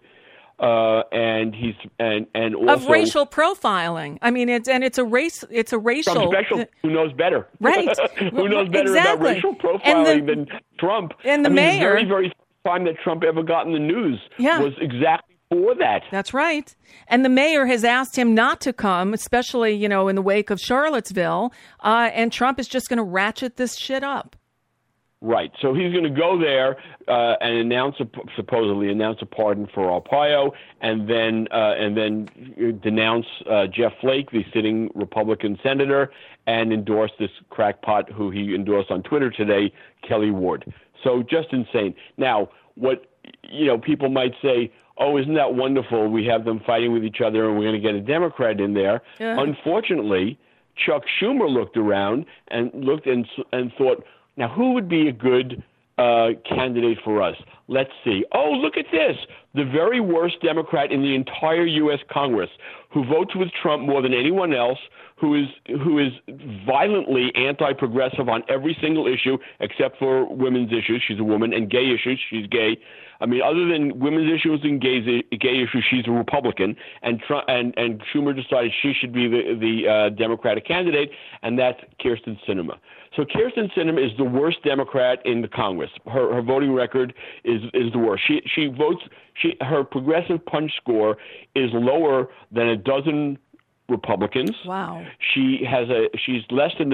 and he's and also of racial profiling. I mean, it's a racial. Trump special. Who knows better? Right. Who knows better about racial profiling than Trump? And the mayor. The very, very first time that Trump ever got in the news was exactly for that. That's right. And the mayor has asked him not to come, especially in the wake of Charlottesville. And Trump is just going to ratchet this shit up. Right. So he's going to go there and supposedly announce a pardon for Arpaio, and then denounce Jeff Flake, the sitting Republican senator, and endorse this crackpot who he endorsed on Twitter today, Kelly Ward. So just insane. Now, what people might say, oh, isn't that wonderful? We have them fighting with each other, and we're going to get a Democrat in there. Yeah. Unfortunately, Chuck Schumer looked around and thought, now, who would be a good candidate for us? Let's see. Oh, look at this. The very worst Democrat in the entire U.S. Congress, who votes with Trump more than anyone else, who is violently anti-progressive on every single issue except for women's issues. She's a woman. And gay issues. She's gay. I mean, other than women's issues and gay issues, she's a Republican. And Schumer decided she should be the Democratic candidate, and that's Kyrsten Sinema. So Kyrsten Sinema is the worst Democrat in the Congress. Her voting record is the worst. She votes. Her progressive punch score is lower than a dozen Republicans. Wow. She has less than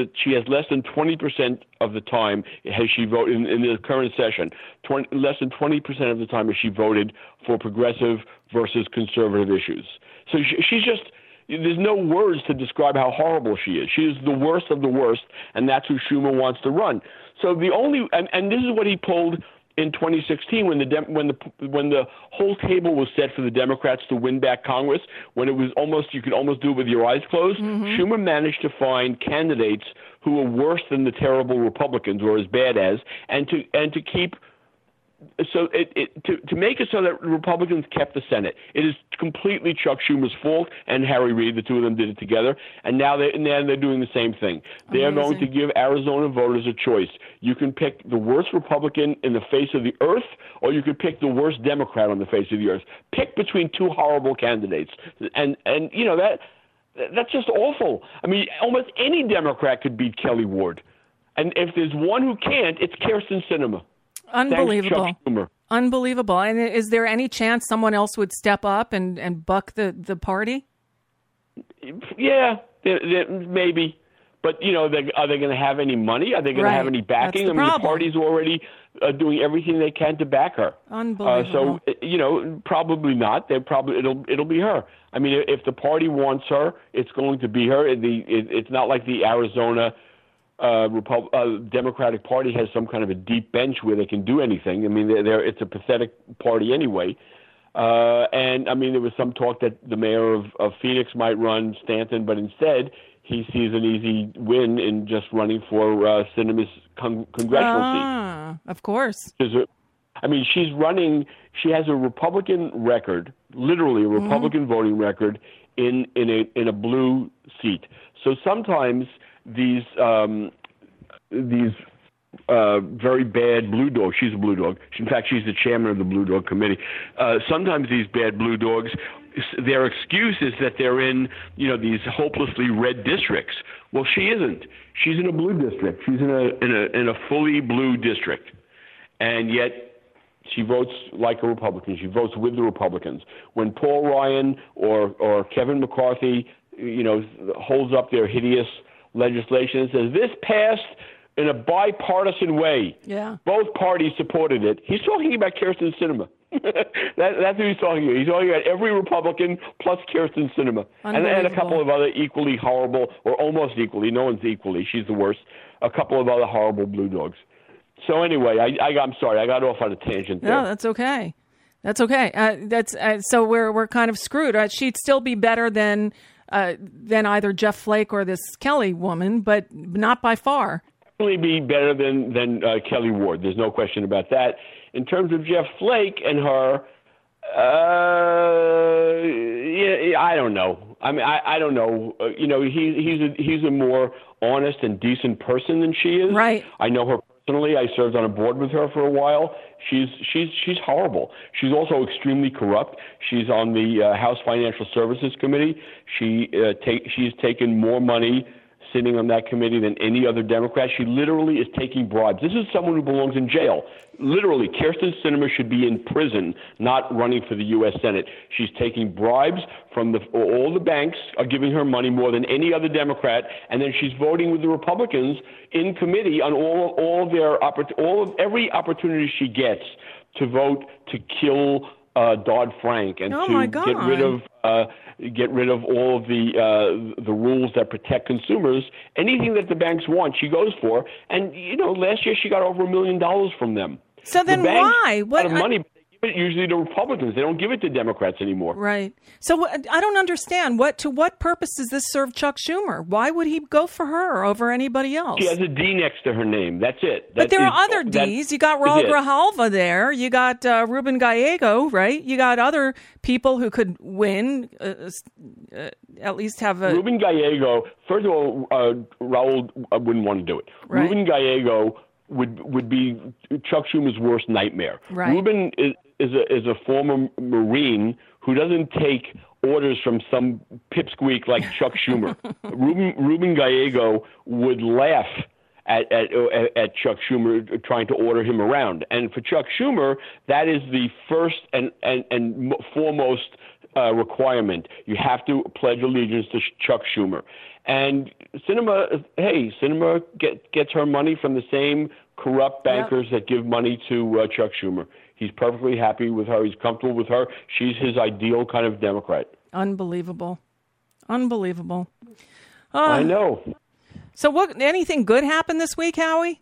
20% of the time has she voted in the current session. Less than 20% of the time has she voted for progressive versus conservative issues. So she's just. There's no words to describe how horrible she is. She is the worst of the worst, and that's who Schumer wants to run. So and this is what he pulled in 2016 when the whole table was set for the Democrats to win back Congress, when it was you could almost do it with your eyes closed. Mm-hmm. Schumer managed to find candidates who were worse than the terrible Republicans, or as bad as, and to keep. So to make it so that Republicans kept the Senate. It is completely Chuck Schumer's fault, and Harry Reid. The two of them did it together, and now they're doing the same thing. They're going to give Arizona voters a choice. You can pick the worst Republican in the face of the earth, or you could pick the worst Democrat on the face of the earth. Pick between two horrible candidates, and that's just awful. I mean, almost any Democrat could beat Kelly Ward, and if there's one who can't, it's Kyrsten Sinema. Unbelievable. Unbelievable. And is there any chance someone else would step up and buck the party? Yeah, maybe. But, are they going to have any money? Are they going to have any backing? The party's already doing everything they can to back her. Unbelievable. So, probably not. It'll be her. I mean, if the party wants her, it's going to be her. It's not like the Arizona Democratic Party has some kind of a deep bench where they can do anything. I mean, it's a pathetic party anyway. And, I mean, there was some talk that the mayor of Phoenix might run, Stanton, but instead he sees an easy win in just running for Sinema's congressional seat. Of course. I mean, she's running. She has a Republican record, literally a Republican voting record, in a blue seat. So sometimes these very bad blue dogs. She's a blue dog. In fact, she's the chairman of the Blue Dog Committee. Sometimes these bad blue dogs, their excuse is that they're in, these hopelessly red districts. Well, she isn't. She's in a blue district. She's in a fully blue district, and yet she votes like a Republican. She votes with the Republicans. When Paul Ryan or Kevin McCarthy, holds up their hideous legislation and says this passed in a bipartisan way. Yeah. Both parties supported it. He's talking about Kyrsten Sinema. That's who he's talking about. He's talking about every Republican plus Kyrsten Sinema. And a couple of other equally horrible, or almost equally, no one's equally, she's the worst, a couple of other horrible blue dogs. So anyway, I'm sorry, I got off on a tangent there. No, that's okay. That's okay. So we're kind of screwed. She'd still be better than either Jeff Flake or this Kelly woman, but not by far. Definitely be better than Kelly Ward. There's no question about that. In terms of Jeff Flake and her, I don't know. I mean, I don't know. He's a more honest and decent person than she is. Right. I know her personally. I served on a board with her for a while. She's horrible. She's also extremely corrupt. She's on the House Financial Services Committee. She's taken more money sitting on that committee than any other Democrat. She literally is taking bribes. This is someone who belongs in jail. Literally, Kyrsten Sinema should be in prison, not running for the U.S. Senate. She's taking bribes from all the banks are giving her money more than any other Democrat, and then she's voting with the Republicans in committee on every opportunity she gets to vote to kill Dodd-Frank and get rid of all of the rules that protect consumers. Anything that the banks want, she goes for. And last year she got over $1 million from them. So then why? What money? But they give it usually to Republicans. They don't give it to Democrats anymore. Right. So I don't understand. To what purpose does this serve Chuck Schumer? Why would he go for her over anybody else? She has a D next to her name. That's it. But there are other Ds. You got Raul Grijalva there. You got Ruben Gallego, right? You got other people who could win, at least have a... Ruben Gallego, first of all, Raul wouldn't want to do it. Right. Ruben Gallego would be Chuck Schumer's worst nightmare. Right. Ruben is a former Marine who doesn't take orders from some pipsqueak like Chuck Schumer. Ruben Gallego would laugh at Chuck Schumer trying to order him around. And for Chuck Schumer, that is the first and foremost requirement. You have to pledge allegiance to Chuck Schumer. And Sinema gets her money from the same corrupt bankers that give money to Chuck Schumer. He's perfectly happy with her. He's comfortable with her. She's his ideal kind of Democrat. Unbelievable. I know. So anything good happened this week, Howie?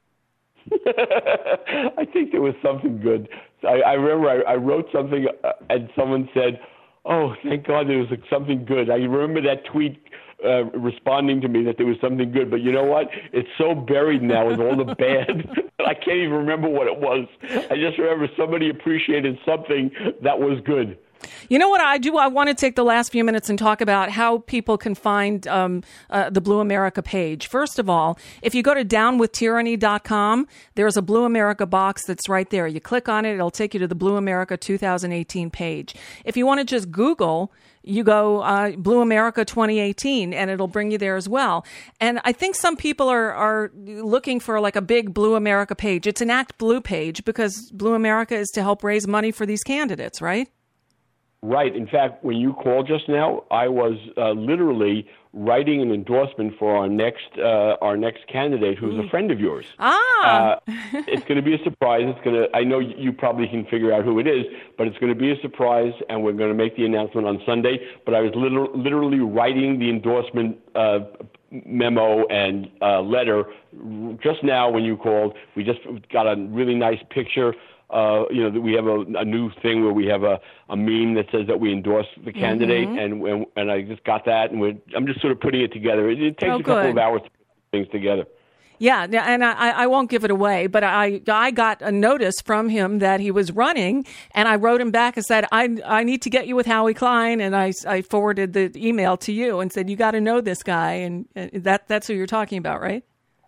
I think there was something good. I remember I wrote something and someone said, "Oh, thank God there was something good." I remember that tweet responding to me that there was something good. But you know what? It's so buried now with all the bad. I can't even remember what it was. I just remember somebody appreciated something that was good. You know what I do? I want to take the last few minutes and talk about how people can find the Blue America page. First of all, if you go to downwithtyranny.com, there's a Blue America box that's right there. You click on it, it'll take you to the Blue America 2018 page. If you want to just Google, you go Blue America 2018, and it'll bring you there as well. And I think some people are looking for like a big Blue America page. It's an Act Blue page because Blue America is to help raise money for these candidates, right? Right. In fact, when you called just now, I was literally writing an endorsement for our next candidate, who's a friend of yours. It's going to be a surprise. I know you probably can figure out who it is, but it's going to be a surprise, and we're going to make the announcement on Sunday. But I was literally writing the endorsement memo and letter just now when you called. We just got a really nice picture. That we have a new thing where we have a meme that says that we endorse the candidate, and I just got that, and I'm just sort of putting it together. It takes a couple of hours to put things together. Yeah, and I won't give it away, but I got a notice from him that he was running, and I wrote him back and said, I need to get you with Howie Klein, and I forwarded the email to you and said, you got to know this guy, and that's who you're talking about, right?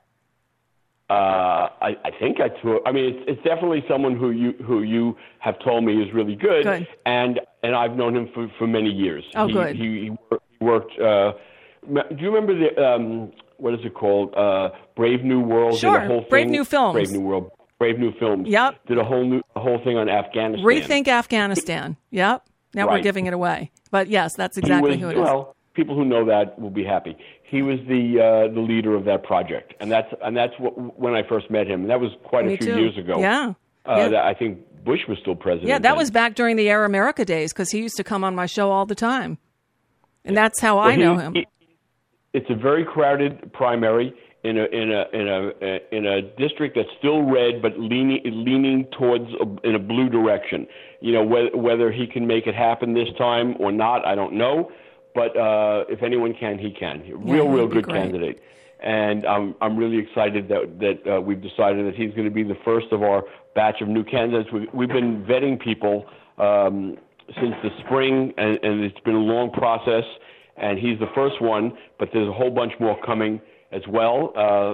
I think it's definitely someone who you have told me is really good. And I've known him for many years. Good. He worked. Do you remember the what is it called? Brave New World. Sure. Did a whole thing, Brave New Films. Brave New World. Brave New Films. Yep. Did a whole thing on Afghanistan. Rethink Afghanistan. Yep. Now we're giving it away. But yes, that's exactly who it is. Well, people who know that will be happy. He was the leader of that project, and that's when I first met him. And that was quite a few years ago. Yeah. I think Bush was still president. Yeah, that was back during the Air America days because he used to come on my show all the time, and that's how I know him. It's a very crowded primary in a district that's still red but leaning towards in a blue direction. Whether he can make it happen this time or not, I don't know. But if anyone can, he can. Real good candidate. And I'm really excited that we've decided that he's going to be the first of our batch of new candidates. We've been vetting people since the spring, and it's been a long process. And he's the first one, but there's a whole bunch more coming as well.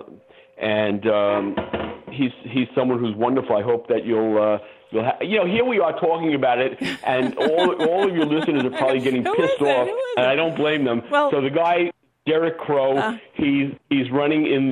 He's someone who's wonderful. I hope that you'll here we are talking about it, and all of your listeners are probably getting pissed off, and I don't blame them. Well, so the guy, Derek Crow, he's running in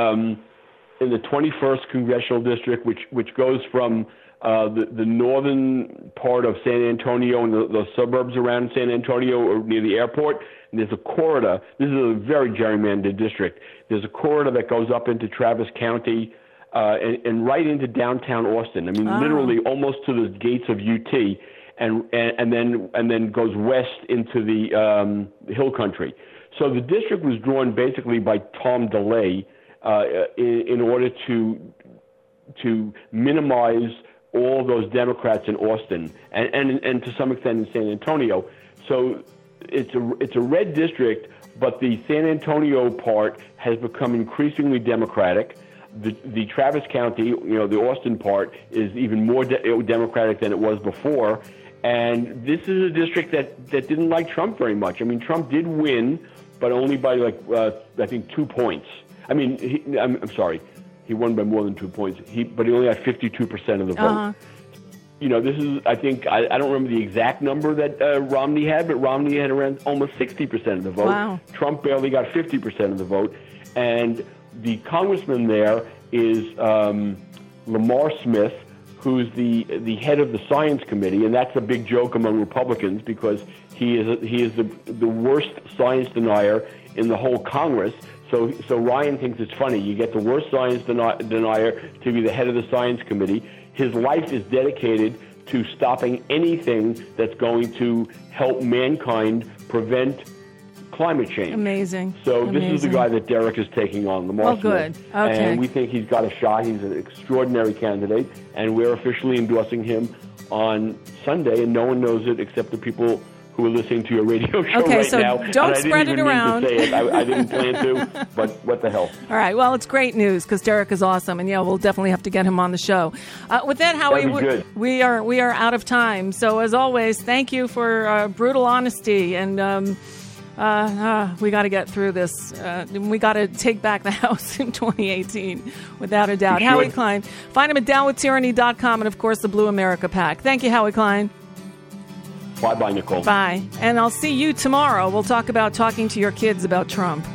the 21st congressional district, which goes from the northern part of San Antonio and the suburbs around San Antonio or near the airport. And there's a corridor. This is a very gerrymandered district. There's a corridor that goes up into Travis County. And right into downtown Austin. I mean, literally almost to the gates of UT, and then goes west into the Hill Country. So the district was drawn basically by Tom DeLay in order to minimize all those Democrats in Austin and to some extent in San Antonio. So it's a red district, but the San Antonio part has become increasingly Democratic. The Travis County, the Austin part, is even more Democratic than it was before. And this is a district that didn't like Trump very much. I mean, Trump did win, but only by I think 2 points. I mean, I'm sorry, he won by more than 2 points. But he only had 52% of the vote. This is, I think, I don't remember the exact number that Romney had, but Romney had around almost 60% of the vote. Wow. Trump barely got 50% of the vote. And the congressman there is Lamar Smith, who's the head of the Science Committee, and that's a big joke among Republicans because he is the worst science denier in the whole Congress. So Ryan thinks it's funny. You get the worst science denier to be the head of the Science Committee. His life is dedicated to stopping anything that's going to help mankind prevent climate change. Amazing. So this is the guy that Derek is taking on, Lamar Smith. Good. Okay. And we think he's got a shot. He's an extraordinary candidate, and we're officially endorsing him on Sunday, and no one knows it except the people who are listening to your radio show right now. Okay, so don't spread it around. I didn't even mean to say it. I didn't plan to, but what the hell. All right, well, it's great news because Derek is awesome, and we'll definitely have to get him on the show. With that, Howie, we are out of time. So as always, thank you for brutal honesty, and we got to get through this. We got to take back the House in 2018, without a doubt. Howie Klein. Find him at downwithtyranny.com and, of course, the Blue America PAC. Thank you, Howie Klein. Bye-bye, Nicole. Bye. And I'll see you tomorrow. We'll talk about talking to your kids about Trump.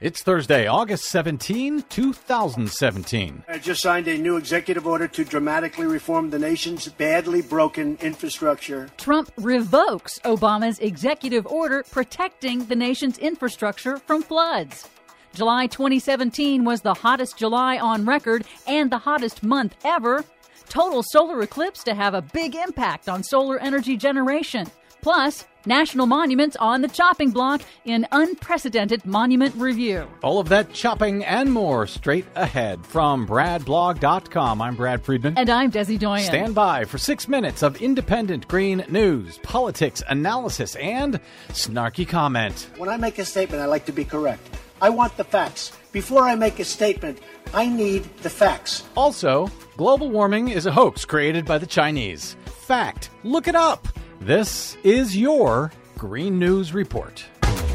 It's Thursday, August 17, 2017. I just signed a new executive order to dramatically reform the nation's badly broken infrastructure. Trump revokes Obama's executive order protecting the nation's infrastructure from floods. July 2017 was the hottest July on record and the hottest month ever. Total solar eclipse to have a big impact on solar energy generation. Plus, national monuments on the chopping block in unprecedented monument review. All of that chopping and more straight ahead from BradBlog.com. I'm Brad Friedman. And I'm Desi Doyen. Stand by for 6 minutes of independent green news, politics, analysis, and snarky comment. When I make a statement, I like to be correct. I want the facts. Before I make a statement, I need the facts. Also, global warming is a hoax created by the Chinese. Fact. Look it up. This is your Green News Report.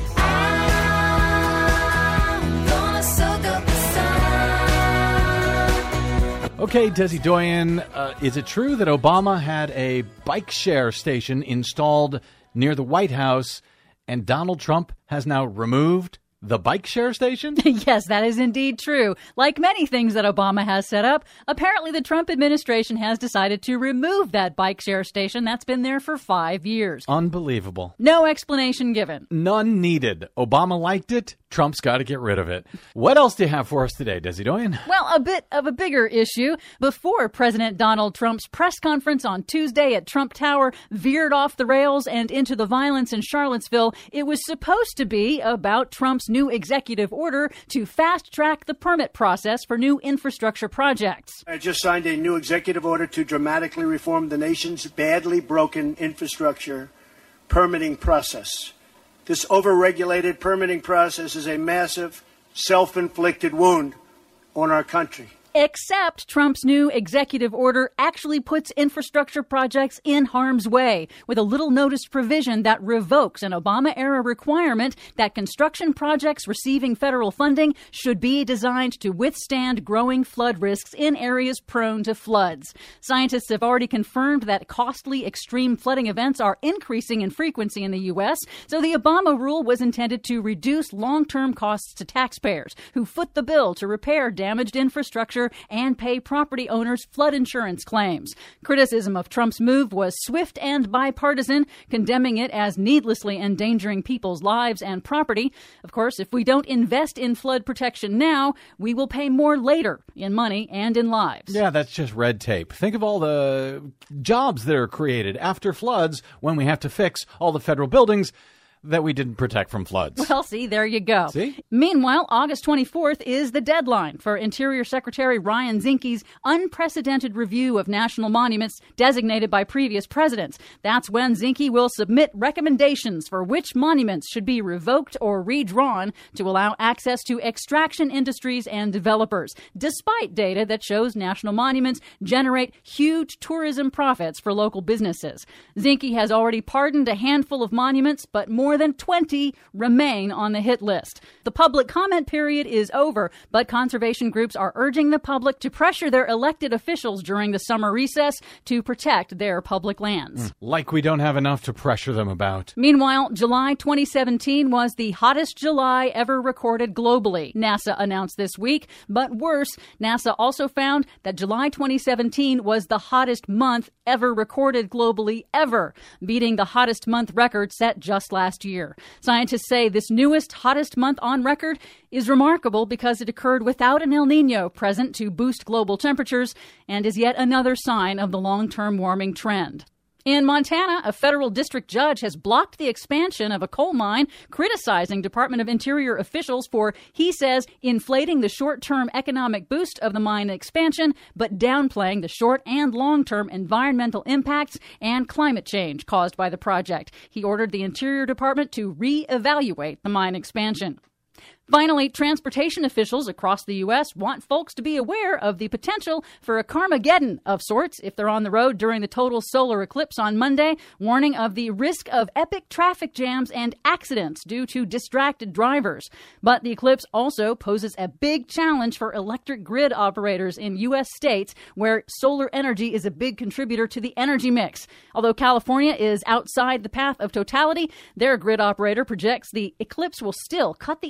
Okay, Desi Doyen, is it true that Obama had a bike share station installed near the White House and Donald Trump has now removed the bike share station? Yes, that is indeed true. Like many things that Obama has set up, apparently the Trump administration has decided to remove that bike share station that's been there for 5 years. Unbelievable. No explanation given. None needed. Obama liked it. Trump's got to get rid of it. What else do you have for us today, Desi Doyen? Well, a bit of a bigger issue. Before President Donald Trump's press conference on Tuesday at Trump Tower veered off the rails and into the violence in Charlottesville, it was supposed to be about Trump's new executive order to fast-track the permit process for new infrastructure projects. I just signed a new executive order to dramatically reform the nation's badly broken infrastructure permitting process. This overregulated permitting process is a massive, self-inflicted wound on our country. Except Trump's new executive order actually puts infrastructure projects in harm's way with a little notice provision that revokes an Obama-era requirement that construction projects receiving federal funding should be designed to withstand growing flood risks in areas prone to floods. Scientists have already confirmed that costly extreme flooding events are increasing in frequency in the U.S., so the Obama rule was intended to reduce long-term costs to taxpayers who foot the bill to repair damaged infrastructure and pay property owners flood insurance claims. Criticism of Trump's move was swift and bipartisan, condemning it as needlessly endangering people's lives and property. Of course, if we don't invest in flood protection now, we will pay more later in money and in lives. Yeah, that's just red tape. Think of all the jobs that are created after floods when we have to fix all the federal buildings that we didn't protect from floods. Well, see, there you go. See? Meanwhile, August 24th is the deadline for Interior Secretary Ryan Zinke's unprecedented review of national monuments designated by previous presidents. That's when Zinke will submit recommendations for which monuments should be revoked or redrawn to allow access to extraction industries and developers, despite data that shows national monuments generate huge tourism profits for local businesses. Zinke has already pardoned a handful of monuments, but more than 20 remain on the hit list. The public comment period is over, but conservation groups are urging the public to pressure their elected officials during the summer recess to protect their public lands. Like we don't have enough to pressure them about. Meanwhile, July 2017 was the hottest July ever recorded globally, NASA announced this week. But worse, NASA also found that July 2017 was the hottest month ever recorded globally ever, beating the hottest month record set just last year. Scientists say this newest, hottest month on record is remarkable because it occurred without an El Nino present to boost global temperatures and is yet another sign of the long-term warming trend. In Montana, a federal district judge has blocked the expansion of a coal mine, criticizing Department of Interior officials for, he says, inflating the short-term economic boost of the mine expansion, but downplaying the short and long-term environmental impacts and climate change caused by the project. He ordered the Interior Department to re-evaluate the mine expansion. Finally, transportation officials across the U.S. want folks to be aware of the potential for a Carmageddon of sorts if they're on the road during the total solar eclipse on Monday, warning of the risk of epic traffic jams and accidents due to distracted drivers. But the eclipse also poses a big challenge for electric grid operators in U.S. states where solar energy is a big contributor to the energy mix. Although California is outside the path of totality, their grid operator projects the eclipse will still cut the output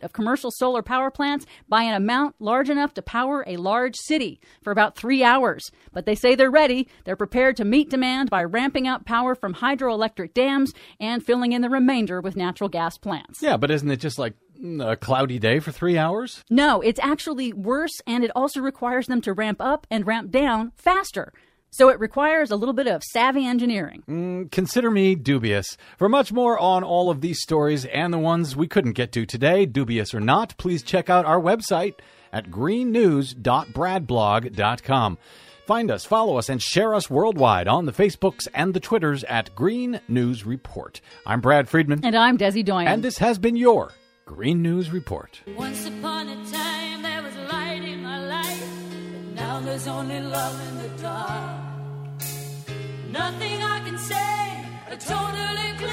output of commercial solar power plants by an amount large enough to power a large city for about 3 hours. But they say they're ready. They're prepared to meet demand by ramping up power from hydroelectric dams and filling in the remainder with natural gas plants. Yeah, but isn't it just like a cloudy day for 3 hours? No, it's actually worse, and it also requires them to ramp up and ramp down faster. So it requires a little bit of savvy engineering. Consider me dubious. For much more on all of these stories and the ones we couldn't get to today, dubious or not, please check out our website at greennews.bradblog.com. Find us, follow us, and share us worldwide on the Facebooks and the Twitters at Green News Report. I'm Brad Friedman. And I'm Desi Doyen. And this has been your Green News Report. Once upon a time there was light in my life, but now there's only love in the dark. Nothing I can say, a totally clear.